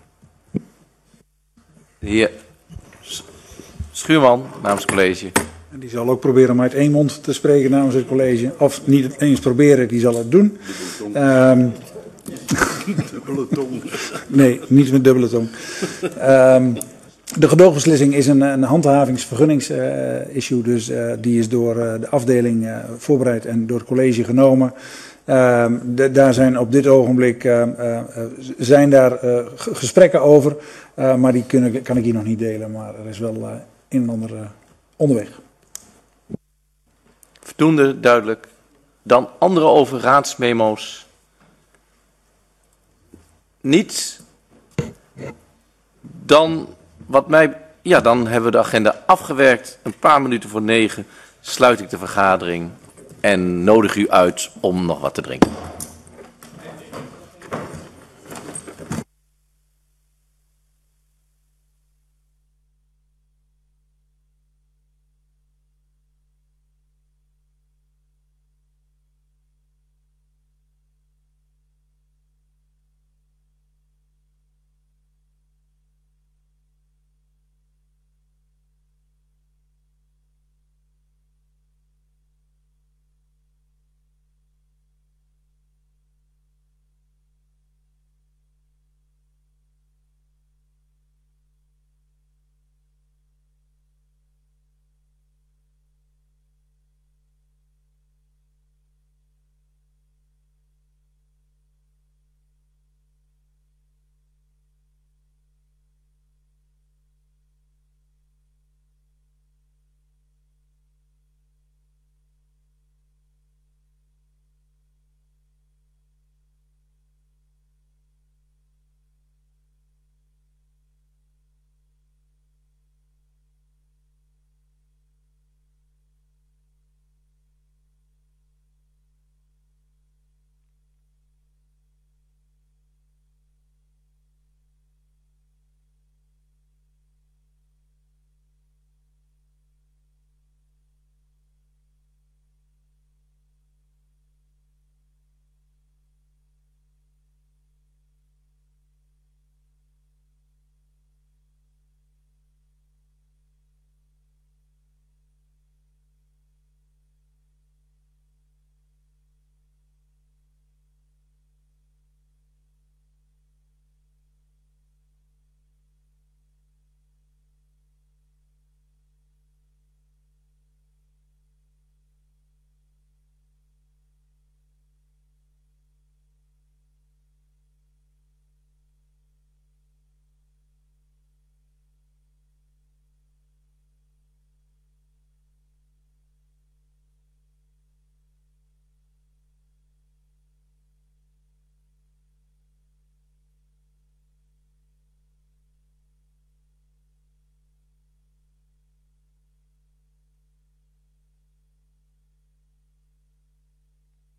De heer Schuurman namens het college. Die zal ook proberen om uit één mond te spreken namens het college. Of niet eens proberen, die zal het doen. Um, dubbele tong. Nee, niet met dubbele tong. Um, de gedoogbeslissing is een, een handhavingsvergunnings-issue. Uh, dus uh, die is door uh, de afdeling uh, voorbereid en door het college genomen. Uh, de, daar zijn op dit ogenblik uh, uh, zijn daar uh, gesprekken over. Uh, maar die kunnen, kan ik hier nog niet delen. Maar er is wel uh, een en ander uh, onderweg. Voldoende duidelijk. Dan andere over raadsmemo's. Niet. Dan, wat mij, ja, dan hebben we de agenda afgewerkt. Een paar minuten voor negen sluit ik de vergadering en nodig u uit om nog wat te drinken.